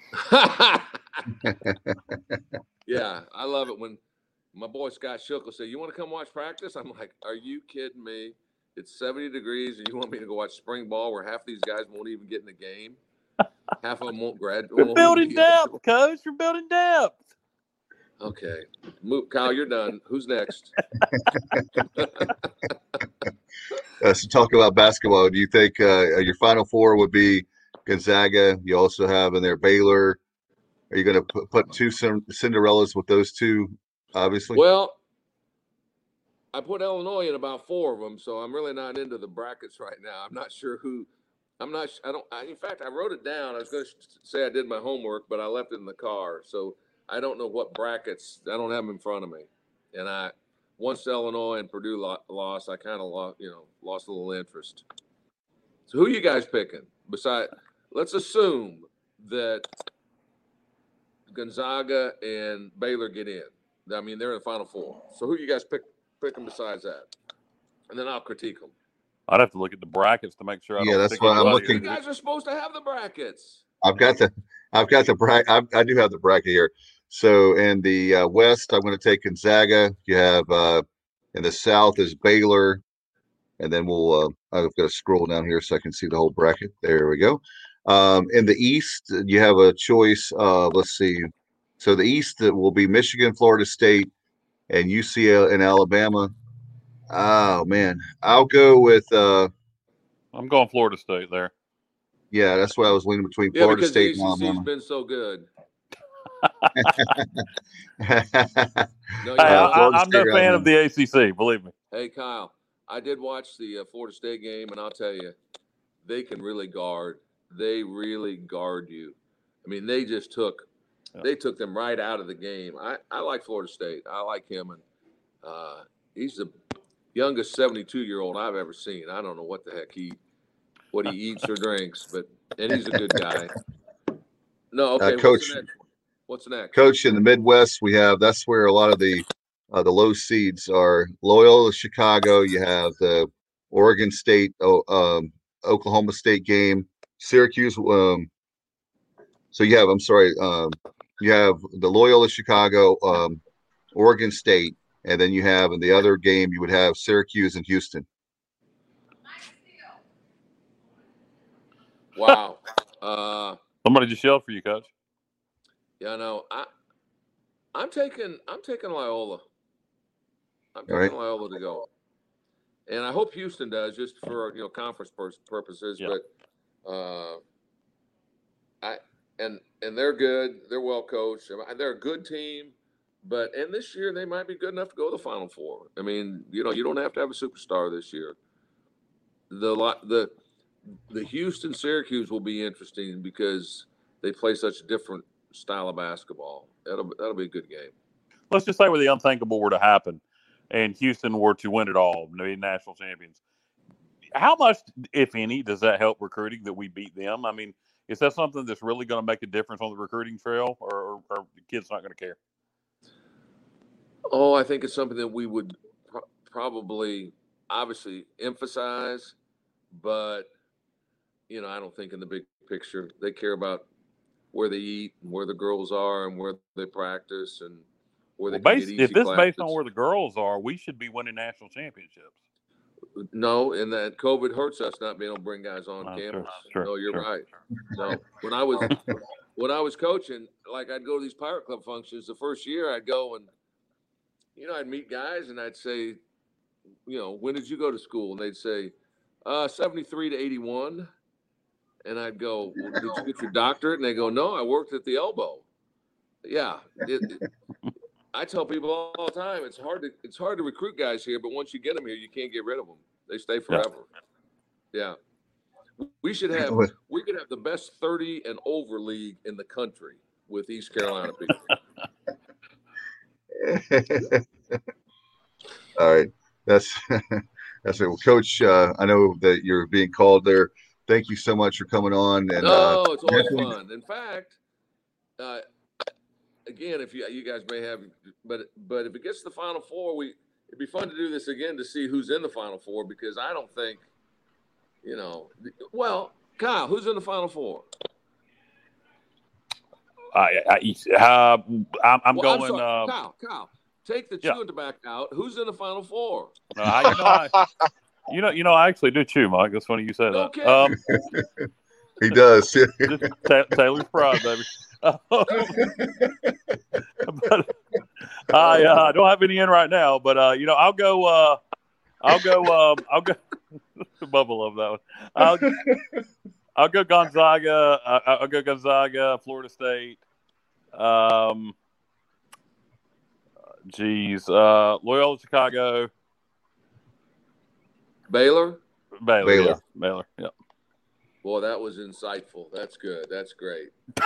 Yeah, I love it when my boy Scott Shook will say, you want to come watch practice? I'm like, are you kidding me? It's seventy degrees and you want me to go watch spring ball where half these guys won't even get in the game? Half of them won't graduate. You're building depth, Coach. You're building depth. Okay. Move, Kyle, you're done. Who's next? uh, so talk about basketball. Do you think uh, your Final Four would be Gonzaga? You also have in there Baylor. Are you going to put, put two Cinderellas with those two, obviously? Well, I put Illinois in about four of them, so I'm really not into the brackets right now. I'm not sure who – I'm not – I don't – in fact, I wrote it down. I was going to say I did my homework, but I left it in the car. So I don't know what brackets – I don't have them in front of me. And I – once Illinois and Purdue lost, I kind of lost, you know, lost a little interest. So who are you guys picking? Besides – let's assume that Gonzaga and Baylor get in. I mean, they're in the Final Four. So who you guys pick picking besides that? And then I'll critique them. I'd have to look at the brackets to make sure. I yeah, don't that's pick what I'm anybody. looking. You guys are supposed to have the brackets. I've got the, I've got the bracket. I do have the bracket here. So in the uh, West, I'm going to take Gonzaga. You have uh, in the South is Baylor, and then we'll. Uh, I've got to scroll down here so I can see the whole bracket. There we go. Um, in the East, you have a choice of. Let's see. So the East will be Michigan, Florida State, and U C L and Alabama. Oh man, I'll go with. Uh, I'm going Florida State there. Yeah, that's why I was leaning between yeah, Florida because State the and A C C's Alabama. been so good. No, Hey, yeah, I, I, I'm no fan of the A C C. Believe me. Hey, Kyle, I did watch the uh, Florida State game, and I'll tell you, they can really guard. They really guard you. I mean, they just took. Yeah. They took them right out of the game. I, I like Florida State. I like him, and Uh, he's the youngest seventy-two-year-old I've ever seen. I don't know what the heck he, what he eats or drinks, but and he's a good guy. No, okay. Uh, Coach, what's the next? What's next? Coach, in the Midwest, we have that's where a lot of the uh, the low seeds are. Loyola Chicago. You have the Oregon State, oh, um, Oklahoma State game, Syracuse. Um, so you have, I'm sorry, um, you have the Loyola Chicago, um, Oregon State, and then you have in the other game you would have Syracuse and Houston. Wow. Uh, Somebody just yelled for you, Coach. yeah, no, I, I'm taking, I'm taking Loyola. I'm taking right. Loyola to go, and I hope Houston does, just for you know conference pur- purposes. Yeah. But uh, I and and they're good. They're well coached. They're a good team. But and this year they might be good enough to go to the Final Four. I mean, you know, you don't have to have a superstar this year. The the the Houston Syracuse will be interesting because they play such a different style of basketball. That'll that'll be a good game. Let's just say where the unthinkable were to happen, and Houston were to win it all, be national champions. How much, if any, does that help recruiting that we beat them? I mean, is that something that's really going to make a difference on the recruiting trail, or, or, or the kids not going to care? Oh, I think it's something that we would pro- probably, obviously, emphasize, but you know, I don't think in the big picture they care about where they eat and where the girls are and where they practice and where they well, can based, get easy if it's classes. based on where the girls are, we should be winning national championships. No, and that COVID hurts us not being able to bring guys on Oh, campus. sure, sure, no, you're sure. right. No, when I was when I was coaching, like I'd go to these Pirate Club functions. The first year, I'd go and you know I'd meet guys and I'd say, you know, when did you go to school? And they'd say, uh, seventy-three to eighty-one. And I'd go, well, did you get your doctorate? And they go, no, I worked at the Elbow. Yeah, it, it, I tell people all the time, it's hard to it's hard to recruit guys here, but once you get them here, you can't get rid of them. They stay forever. Yeah, yeah. We should have we could have the best thirty and over league in the country with East Carolina people. All right, that's that's it. Well, Coach, uh, I know that you're being called there. Thank you so much for coming on. And no, uh, it's always fun. In fact, uh, again, if you you guys may have, but but if it gets to the Final Four, we it'd be fun to do this again to see who's in the Final Four because I don't think, you know, well, Kyle, who's in the Final Four? I, I, uh, I'm, I'm well, going. I'm sorry, uh, Kyle, Kyle, take the yeah. chewing tobacco out. Who's in the Final Four? Uh, you know, I, you know, you know, I actually do chew, Mike. That's funny you say No that. Um, he does. just ta- Taylor's pride, baby. Um, but I uh, don't have any in right now, but uh, you know, I'll go. Uh, I'll go. Um, I'll go. Bubba love that one. I'll, I'll go Gonzaga. I, I'll go Gonzaga. Florida State. Um, geez, uh, Loyola Chicago. Baylor. Baylor. Baylor. Yeah. Baylor. Yeah. Boy, that was insightful. That's good. That's great.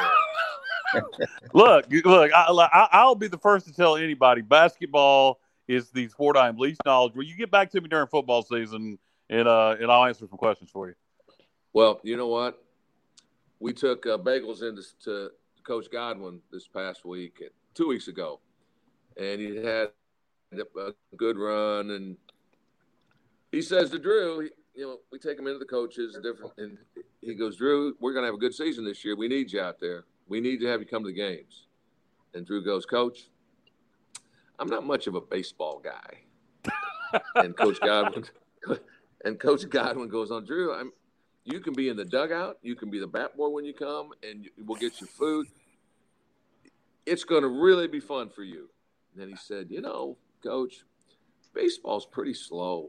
look, look. I, I, I'll be the first to tell anybody basketball is the sport I am least knowledgeable. You get back to me during football season, and uh, and I'll answer some questions for you. Well, you know what? We took uh, bagels into to Coach Godwin this past week, two weeks ago, and he had a good run. And he says to Drew, you know, we take him into the coaches, different, and he goes, Drew, we're going to have a good season this year. We need you out there. We need to have you come to the games. And Drew goes, Coach, I'm not much of a baseball guy. and Coach Godwin, and Coach Godwin goes on, Drew, I'm. You can be in the dugout. You can be the bat boy when you come, and we'll get you food. It's going to really be fun for you. And then he said, you know, Coach, baseball's pretty slow.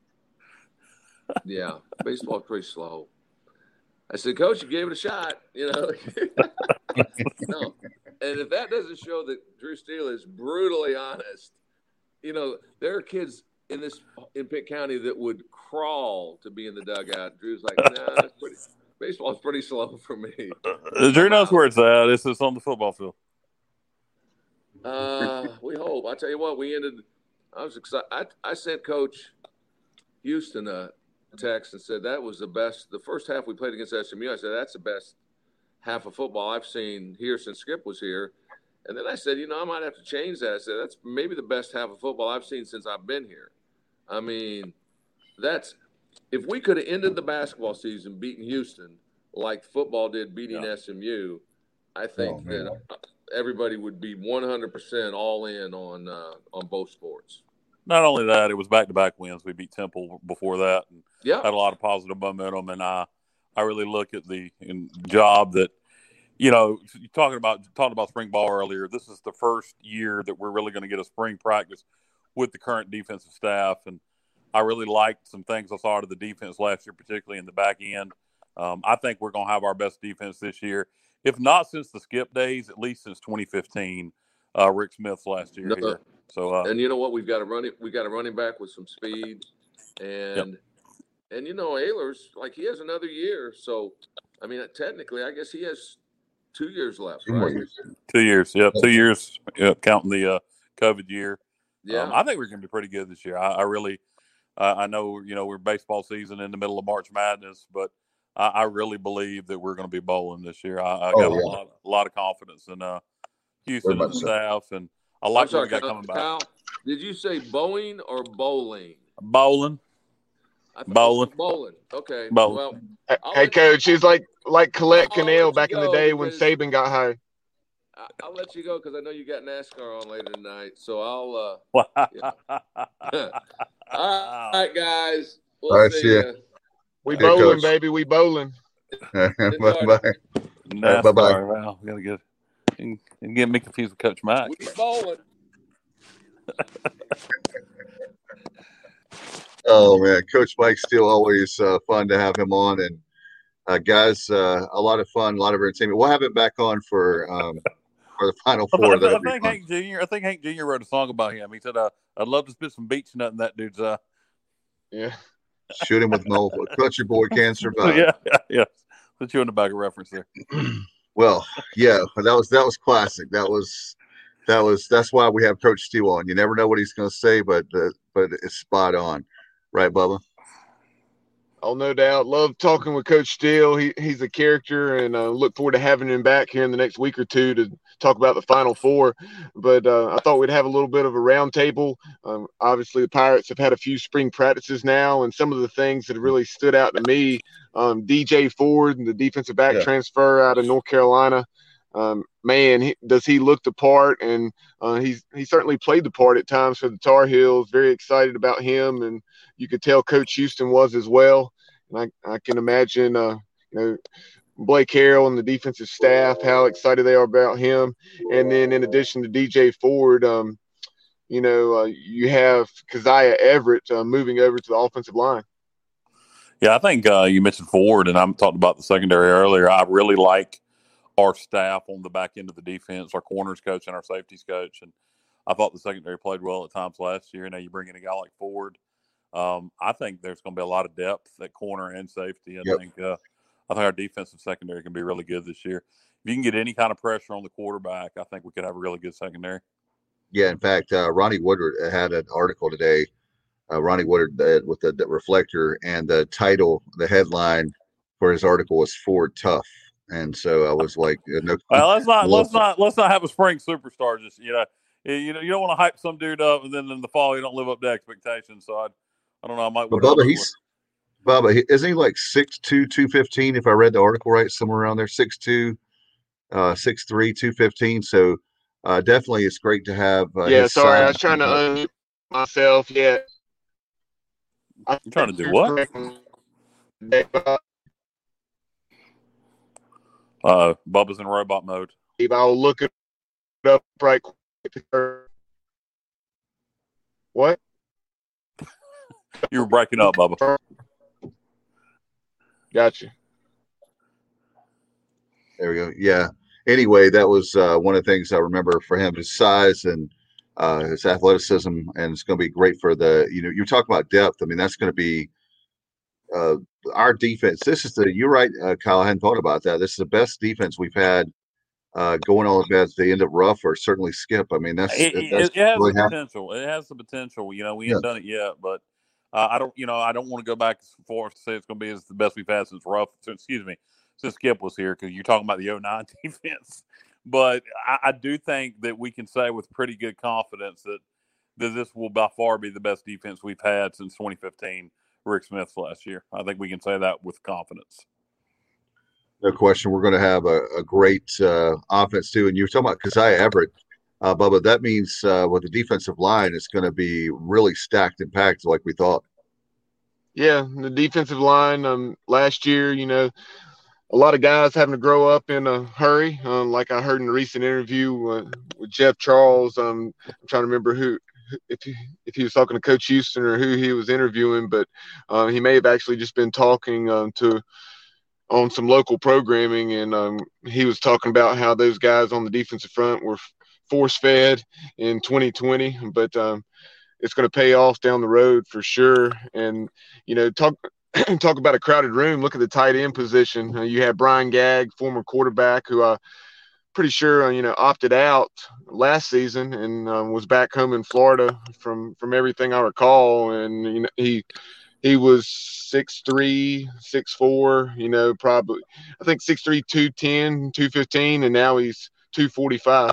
Yeah, baseball's pretty slow. I said, Coach, you gave it a shot, you know. No. And if that doesn't show that Drew Steele is brutally honest, you know, there are kids in this in Pitt County that would crawl to be in the dugout. Drew's like, nah, it's pretty, baseball's pretty slow for me. Uh, Drew knows where it's at. This is on the football field. Uh, we hope. I tell you what, we ended I was excited. I, I sent Coach Houston a text and said that was the best. The first half we played against S M U, I said that's the best half of football I've seen here since Skip was here. And then I said, you know, I might have to change that. I said that's maybe the best half of football I've seen since I've been here. I mean, that's if we could have ended the basketball season beating Houston like football did beating yeah. S M U, I think oh, that everybody would be one hundred percent all in on uh, on both sports. Not only that, it was back-to-back wins. We beat Temple before that and yeah. had a lot of positive momentum. And I, I really look at the in, job that, you know, you're talking about talking about spring ball earlier. This is the first year that we're really going to get a spring practice with the current defensive staff. And I really liked some things I saw out of the defense last year, particularly in the back end. Um, I think we're going to have our best defense this year, if not since the Skip days, at least since twenty fifteen. Uh, Rick Smith's last year no. here. So, uh, and you know what? We've got a running, we got a running back with some speed, and yep. and you know, Ehlers, like he has another year. So, I mean, technically, I guess he has two years left, right? Two years, yep, two years, yep, counting the uh, COVID year. Yeah, um, I think we're going to be pretty good this year. I, I really, uh, I know, you know, we're baseball season in the middle of March Madness, but I, I really believe that we're going to be bowling this year. I, I got oh, yeah. a lot, a lot of confidence in uh, Houston and the so. staff, and I like sorry, what we got Kyle, coming back. Kyle, did you say Boeing or bowling? Bowling. Bowling. Bowling. Okay. Bowling. Well, I'll hey, Coach, he's like like Colette Cannell back in the day when Saban got hired. I'll let you go because I know you got NASCAR on later tonight. So I'll. Uh, yeah. All right, guys. We'll All right, see see ya. ya. We hey, bowling, Coach. Baby. We bowling. Bye bye. NASCAR. Bye bye. Wow, we gotta get. And get me confused with Coach Mike. We bowling. Oh man, Coach Mike Steele, always uh, fun to have him on, and uh, guys, uh, a lot of fun, a lot of entertainment. We'll have him back on for um, for the Final Four. I, I, I think Hank Junior I think Hank Junior wrote a song about him. He said, uh, "I'd love to spit some beach nut in that dude's eye." Yeah, shoot him with no country boy can't survive. yeah, yeah, yeah. Put you in the back of reference there. Well, yeah, that was that was classic. That was that was that's why we have Coach Steele on. You never know what he's going to say, but uh, but it's spot on, right, Bubba? Oh, no doubt. Love talking with Coach Steele. He he's a character, and uh, look forward to having him back here in the next week or two to talk about the Final Four. But uh, I thought we'd have a little bit of a roundtable. Um, obviously, the Pirates have had a few spring practices now, and some of the things that have really stood out to me, um, D J Ford, the defensive back yeah. transfer out of North Carolina. Um, man, he, does he look the part? And uh, he's he certainly played the part at times for the Tar Heels. Very excited about him, and you could tell Coach Houston was as well. And I, I can imagine, uh, you know, Blake Harrell and the defensive staff, how excited they are about him. And then in addition to D J Ford, um, you know, uh, you have Keziah Everett uh, moving over to the offensive line. Yeah, I think uh, you mentioned Ford, and I'm talking about the secondary earlier. I really like our staff on the back end of the defense, our corners coach and our safeties coach. And I thought the secondary played well at times last year. Now you bring in a guy like Ford. Um, I think there's going to be a lot of depth at corner and safety. I yep. think uh, I think our defensive secondary can be really good this year. If you can get any kind of pressure on the quarterback, I think we could have a really good secondary. Yeah, in fact, uh, Ronnie Woodard had an article today. Uh, Ronnie Woodard uh, with the, the reflector, and the title, the headline for his article was "Ford Tough." And so I was like, no, well, let's not, let's not, let's not have a spring superstar. Just, you know, you know, you don't want to hype some dude up, and then in the fall, you don't live up to expectations. So I, I don't know. I might. But Bubba, he's Bubba, isn't he like six two, two fifteen? If I read the article right, somewhere around there, six two, uh, six three, two fifteen. So uh, definitely, it's great to have. Uh, yeah, sorry, I was trying to unmute myself. Yeah, I'm trying to do what? Uh, Bubba's in robot mode. I'll look it up right quick. What? You were breaking up, Bubba. Gotcha. There we go. Yeah. Anyway, that was uh, one of the things I remember for him, his size and uh, his athleticism, and it's going to be great for the, you know, you talk about depth. I mean, that's going to be uh, our defense. This is the, you're right, uh, Kyle, I hadn't thought about that. This is the best defense we've had uh, going all the bad, they end up rough or certainly skip. I mean, that's It, that's it, it has really the happened. potential. It has the potential. You know, we Yeah. ain't done it yet, but uh, I don't. You know, I don't want to go back and forth to say it's going to be as the best we've had since rough. So, excuse me, since Skip was here, because you're talking about the oh nine defense. But I, I do think that we can say with pretty good confidence that that this will by far be the best defense we've had since twenty fifteen. Rick Smith's last year. I think we can say that with confidence. No question. We're going to have a, a great uh, offense too. And you're talking about Keziah Everett, uh, Bubba. That means uh, with the defensive line, it's going to be really stacked and packed like we thought. Yeah, the defensive line. Um, last year, you know, a lot of guys having to grow up in a hurry. Um, like I heard in a recent interview uh, with Jeff Charles. Um, I'm trying to remember who, if he, if he was talking to Coach Houston or who he was interviewing, but uh, he may have actually just been talking um, to on some local programming, and um, he was talking about how those guys on the defensive front were force fed in twenty twenty, but um, it's going to pay off down the road for sure. And you know, talk. Talk about a crowded room. Look at the tight end position. Uh, you have Brian Gagg, former quarterback, who I'm pretty sure uh, you know opted out last season and um, was back home in Florida from from everything I recall. And you know he he was six three, six four. You know, probably I think six three, two ten, two fifteen, and now he's two forty-five.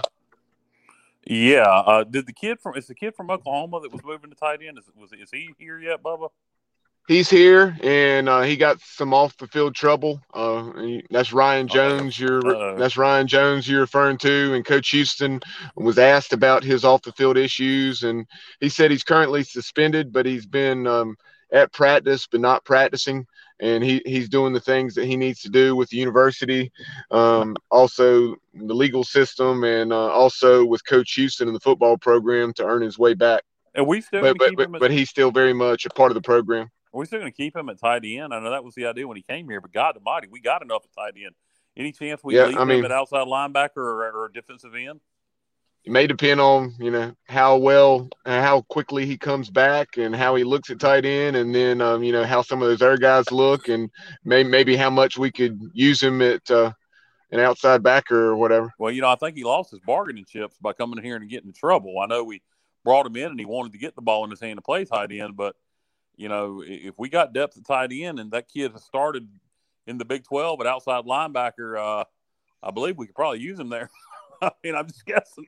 Yeah. Uh, did the kid from is the kid from Oklahoma that was moving to tight end? Is was is he here yet, Bubba? He's here, and uh, he got some off the field trouble. Uh, that's Ryan Jones. Uh-oh. You're Uh-oh. that's Ryan Jones you're referring to. And Coach Houston was asked about his off the field issues, and he said he's currently suspended, but he's been um, at practice, but not practicing, and he he's doing the things that he needs to do with the university, um, also the legal system, and uh, also with Coach Houston and the football program to earn his way back. And we still But but keep but, him at- but he's still very much a part of the program. Are we still going to keep him at tight end? I know that was the idea when he came here, but God Almighty, we got enough at tight end. Any chance we Yeah, leave I him mean- at outside linebacker or, or defensive end? It may depend on, you know, how well, uh, how quickly he comes back and how he looks at tight end, and then, um, you know, how some of those other guys look, and may, maybe how much we could use him at uh, an outside backer or whatever. Well, you know, I think he lost his bargaining chips by coming in here and getting in trouble. I know we brought him in and he wanted to get the ball in his hand to play tight end, but, you know, if we got depth at tight end and that kid has started in the Big twelve at outside linebacker, uh, I believe we could probably use him there. I mean, I'm just guessing.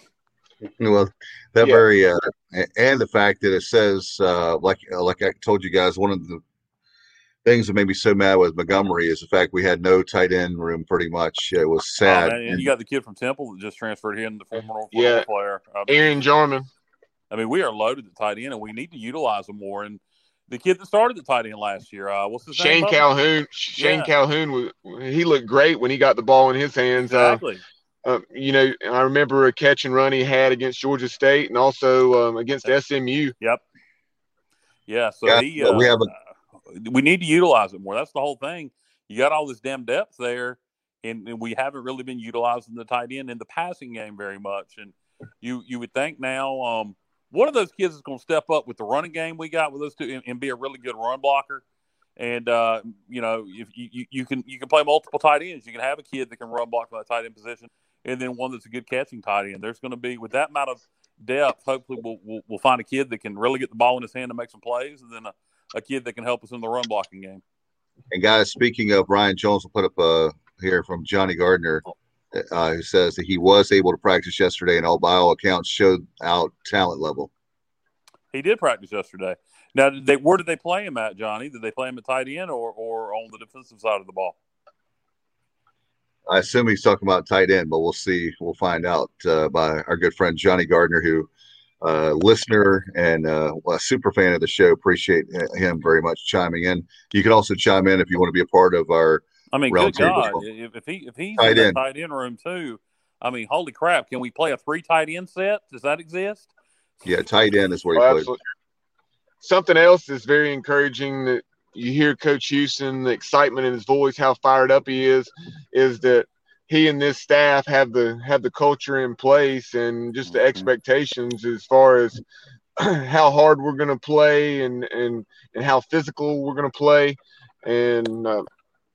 Well, that Yeah. very uh, and the fact that it says uh, like like I told you guys, one of the things that made me so mad with Montgomery is the fact we had no tight end room. Pretty much, it was sad. Oh, man, and you got the kid from Temple that just transferred here, the former North Yeah. player. I mean, Aaron Jarman. I mean, we are loaded at tight end, and we need to utilize them more. And the kid that started the tight end last year, uh, what's his Shane name? Bubba? Calhoun. Shane Yeah. Calhoun, was, he looked great when he got the ball in his hands. Uh, Exactly. uh, you know, I remember a catch and run he had against Georgia State and also um, against S M U. Yep. Yeah. So Yeah, he, well, uh, we have we need to utilize it more. That's the whole thing. You got all this damn depth there, and, and we haven't really been utilizing the tight end in the passing game very much. And you you would think now, um, one of those kids is going to step up with the running game we got with those two and, and be a really good run blocker. And uh, you know, if you, you, you can you can play multiple tight ends, you can have a kid that can run block from that tight end position, and then one that's a good catching tight end. There's going to be with that amount of depth. Hopefully, we'll, we'll we'll find a kid that can really get the ball in his hand to make some plays, and then a, a kid that can help us in the run blocking game. And guys, speaking of Ryan Jones, we'll put up uh, here from Johnny Gardner, uh, who says that he was able to practice yesterday, and all by all accounts showed out talent level. He did practice yesterday. Now, did they, where did they play him at, Johnny? Did they play him at tight end or, or on the defensive side of the ball? I assume he's talking about tight end, but we'll see. We'll find out uh, by our good friend Johnny Gardner, who uh, listener and uh, a super fan of the show. Appreciate him very much chiming in. You can also chime in if you want to be a part of our. I mean, round good God, table. if, if he if he's Tight in that end. tight end room too, I mean, holy crap! Can we play a three tight end set? Does that exist? Yeah, tight end is where he Oh, plays. absolutely. Something else that's very encouraging that you hear Coach Houston, the excitement in his voice, how fired up he is, is that he and this staff have the have the culture in place and just the Mhm. expectations as far as how hard we're going to play and, and and how physical we're going to play. And uh,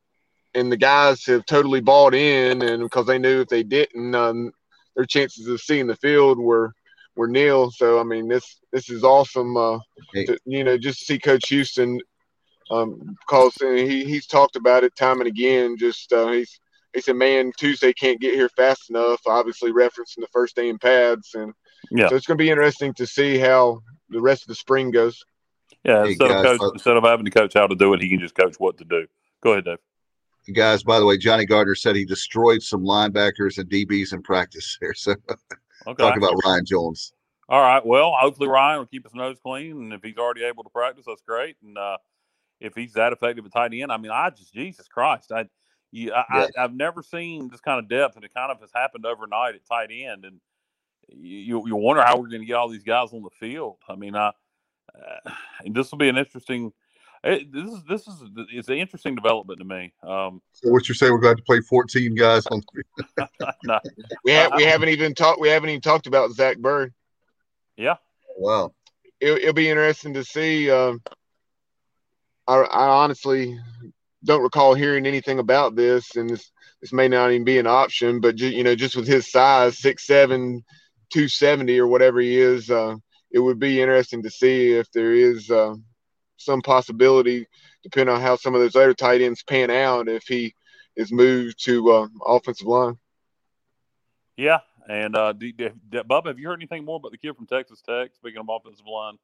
and the guys have totally bought in, and because they knew if they didn't, um, their chances of seeing the field were were nil. So I mean, this this is awesome. Uh, Hey, to, you know, just to see Coach Houston, um, because he he's talked about it time and again. Just uh, he's he said, man, Tuesday can't get here fast enough. Obviously, referencing the first day in pads, and Yeah. so it's going to be interesting to see how the rest of the spring goes. Yeah. Hey, Instead of guys, coach, uh, instead of having to coach how to do it, he can just coach what to do. Go ahead, Dave. guys, by the way, Johnny Gardner said he destroyed some linebackers and D Bs in practice there. So Okay. talk about Ryan Jones. All right. Well, hopefully Ryan will keep his nose clean, and if he's already able to practice, that's great. And uh, if he's that effective at tight end, I mean, I just Jesus Christ, I, you, I, Yeah. I I've never seen this kind of depth, and it kind of has happened overnight at tight end, and you you wonder how we're going to get all these guys on the field. I mean, I uh, and this will be an interesting. It, this is this is it's an interesting development to me. Um, So what you're saying, we're going to have to play fourteen guys on no, We have Uh, we haven't even talked we haven't even talked about Zach Bird. yeah, Wow. It, it'll be interesting to see. Um, I, I honestly don't recall hearing anything about this, and this this may not even be an option. But ju- you know, just with his size, six seven, two seventy or whatever he is, uh, it would be interesting to see if there is uh, some possibility, depending on how some of those other tight ends pan out, if he is moved to uh, offensive line. yeah. And uh, do, do, do, Bubba, have you heard anything more about the kid from Texas Tech? Speaking of offensive line.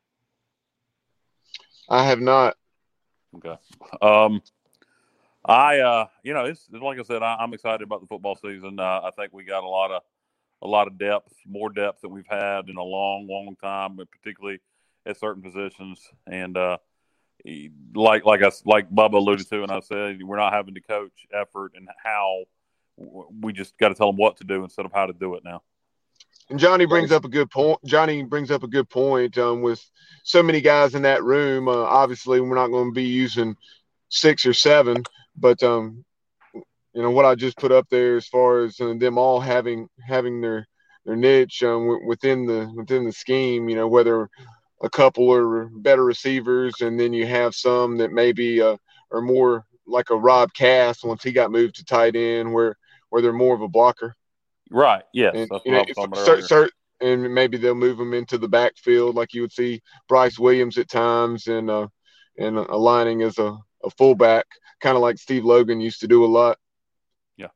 I have not. Okay. Um, I, uh, you know, it's like I said, I, I'm excited about the football season. Uh, I think we got a lot of, a lot of depth, more depth than we've had in a long, long time, but particularly at certain positions. And uh, like, like I, like Bubba alluded to, and I said, we're not having to coach effort and how. We just got to tell them what to do instead of how to do it now. And Johnny brings up a good point. Johnny brings up a good point. Um, with so many guys in that room, uh, obviously we're not going to be using six or seven, but um, you know what I just put up there as far as uh, them all having having their their niche um, w- within the within the scheme. You know, whether a couple are better receivers, and then you have some that maybe uh, are more like a Rob Cass once he got moved to tight end, where where they're more of a blocker. Right. Yes. And, That's you what know, I was talking about start, earlier. start, and maybe they'll move them into the backfield, like you would see Bryce Williams at times, and uh, and aligning as a, a fullback, kind of like Steve Logan used to do a lot. Yeah.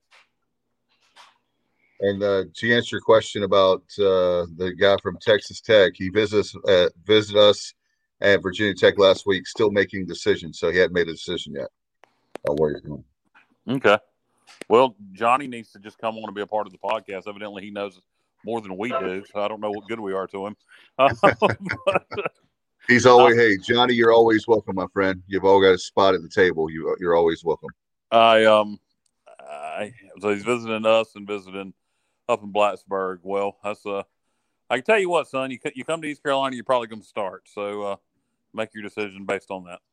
And uh, to answer your question about uh, the guy from Texas Tech, he visits uh, visited us at Virginia Tech last week, still making decisions. So he hadn't made a decision yet on where he's going. Okay. Well, Johnny needs to just come on and be a part of the podcast. Evidently, he knows more than we do, so I don't know what good we are to him. but, He's always, uh, hey, Johnny, you're always welcome, my friend. You've all got a spot at the table. You, you're always welcome. I um, I, so he's visiting us and visiting up in Blacksburg. Well, that's uh, I can tell you what, son, you you come to East Carolina, you're probably going to start. So uh, make your decision based on that.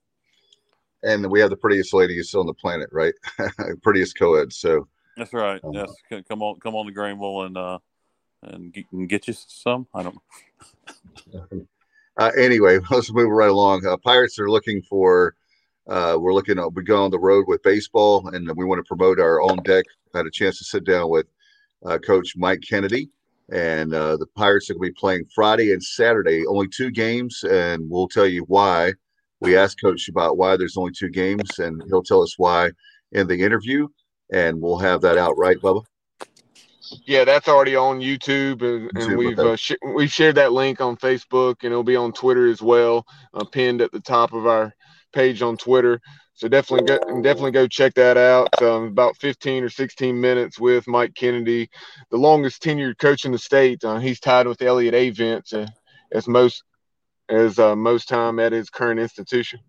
And we have the prettiest ladies on the planet, right? Prettiest co-ed. So that's right. Um, yes, come on, come on to Greenville and uh, and get, and get you some. I don't know. uh, anyway, let's move right along. Uh, Pirates are looking for. Uh, we're looking. Uh, we go on the road with baseball, and we want to promote our own deck. I had a chance to sit down with uh, Coach Mike Kennedy, and uh, the Pirates are going to be playing Friday and Saturday. Only two games, and we'll tell you why. We asked Coach about why there's only two games, and he'll tell us why in the interview, and we'll have that out, right, Bubba? Yeah, that's already on YouTube, and, and YouTube, we've okay. uh, sh- we've shared that link on Facebook, and it'll be on Twitter as well, uh, pinned at the top of our page on Twitter. So definitely go definitely go check that out. Um, about fifteen or sixteen minutes with Mike Kennedy, the longest tenured coach in the state. Uh, he's tied with Elliott Avent uh, as most. as uh, most time at his current institution.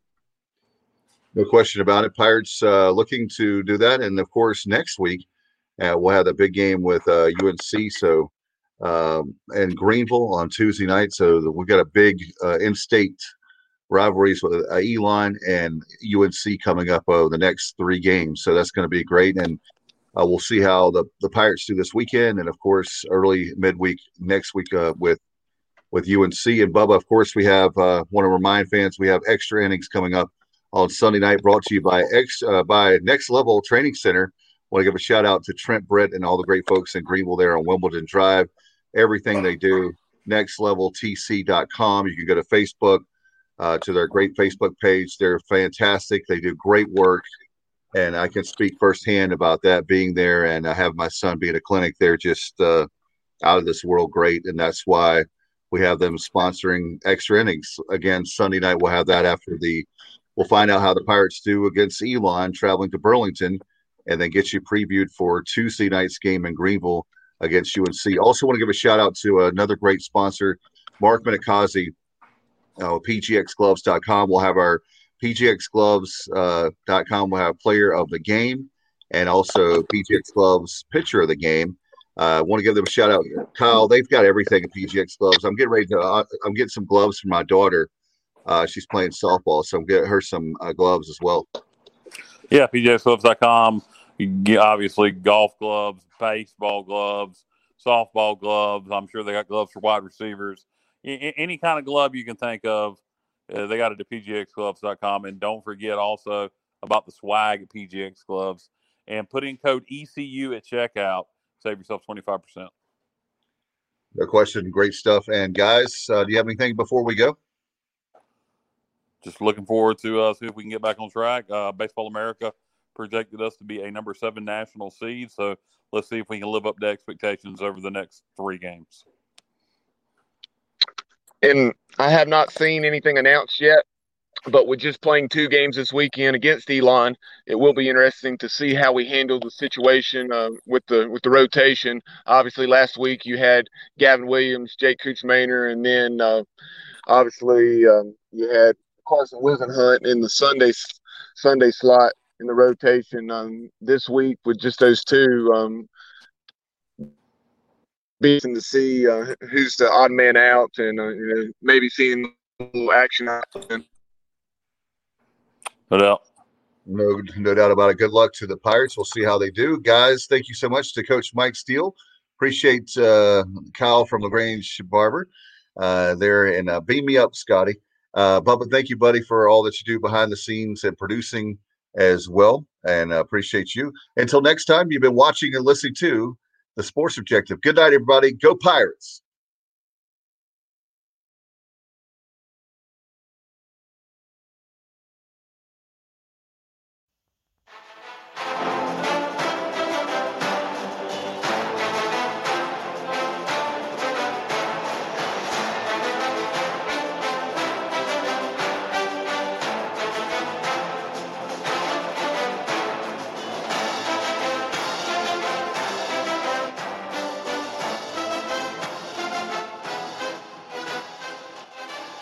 No question about it. Pirates uh, looking to do that. And, of course, next week uh, we'll have the big game with uh, U N C so um, and Greenville on Tuesday night. So the, we've got a big uh, in-state rivalries with uh, Elon and U N C coming up over the next three games. So that's going to be great. And uh, we'll see how the, the Pirates do this weekend. And, of course, early midweek next week uh, with with U N C and Bubba. Of course, we have uh, want to remind fans we have extra innings coming up on Sunday night, brought to you by X uh, by Next Level Training Center. Want to give a shout out to Trent Britt and all the great folks in Greenville there on Wimbledon Drive. Everything they do, next level t c dot com. You can go to Facebook, uh, to their great Facebook page. They're fantastic. They do great work. And I can speak firsthand about that being there. And I have my son be at a clinic. They're just uh, out of this world great. And that's why we have them sponsoring Extra Innings. Again, Sunday night, we'll have that after the – we'll find out how the Pirates do against Elon traveling to Burlington, and then get you previewed for Tuesday night's game in Greenville against U N C. Also want to give a shout-out to another great sponsor, Mark Minikazi, uh, P G X gloves dot com. We'll have our P G X gloves dot com. We'll have player of the game and also P G X Gloves pitcher of the game. I uh, want to give them a shout out, Kyle. They've got everything at P G X Gloves. I'm getting ready to. Uh, I'm getting some gloves for my daughter. Uh, she's playing softball, so I'm getting her some uh, gloves as well. Yeah, P G X gloves dot com. You can get, obviously, golf gloves, baseball gloves, softball gloves. I'm sure they got gloves for wide receivers. I- any kind of glove you can think of, uh, they got it at P G X gloves dot com. And don't forget also about the swag at P G X Gloves. And put in code E C U at checkout. Save yourself twenty-five percent. No question. Great stuff. And guys, uh, do you have anything before we go? Just looking forward to uh, see if we can get back on track. Uh, Baseball America projected us to be a number seven national seed. So let's see if we can live up to expectations over the next three games. And I have not seen anything announced yet, but with just playing two games this weekend against Elon, it will be interesting to see how we handle the situation uh, with the with the rotation. Obviously, last week you had Gavin Williams, Jake Coots-Maynor, and then uh, obviously um, you had Carson Wisenhunt in the Sunday Sunday slot in the rotation. Um, this week with just those two, um, be interesting to see uh, who's the odd man out, and uh, you know, maybe seeing a little action out. No doubt. No, no doubt about it. Good luck to the Pirates. We'll see how they do. Guys, thank you so much to Coach Mike Steele. Appreciate uh, Kyle from LaGrange Barber uh, there. And uh, beam me up, Scotty. Uh, Bubba, thank you, buddy, for all that you do behind the scenes and producing as well. And uh, appreciate you. Until next time, you've been watching and listening to The Sports Objective. Good night, everybody. Go Pirates.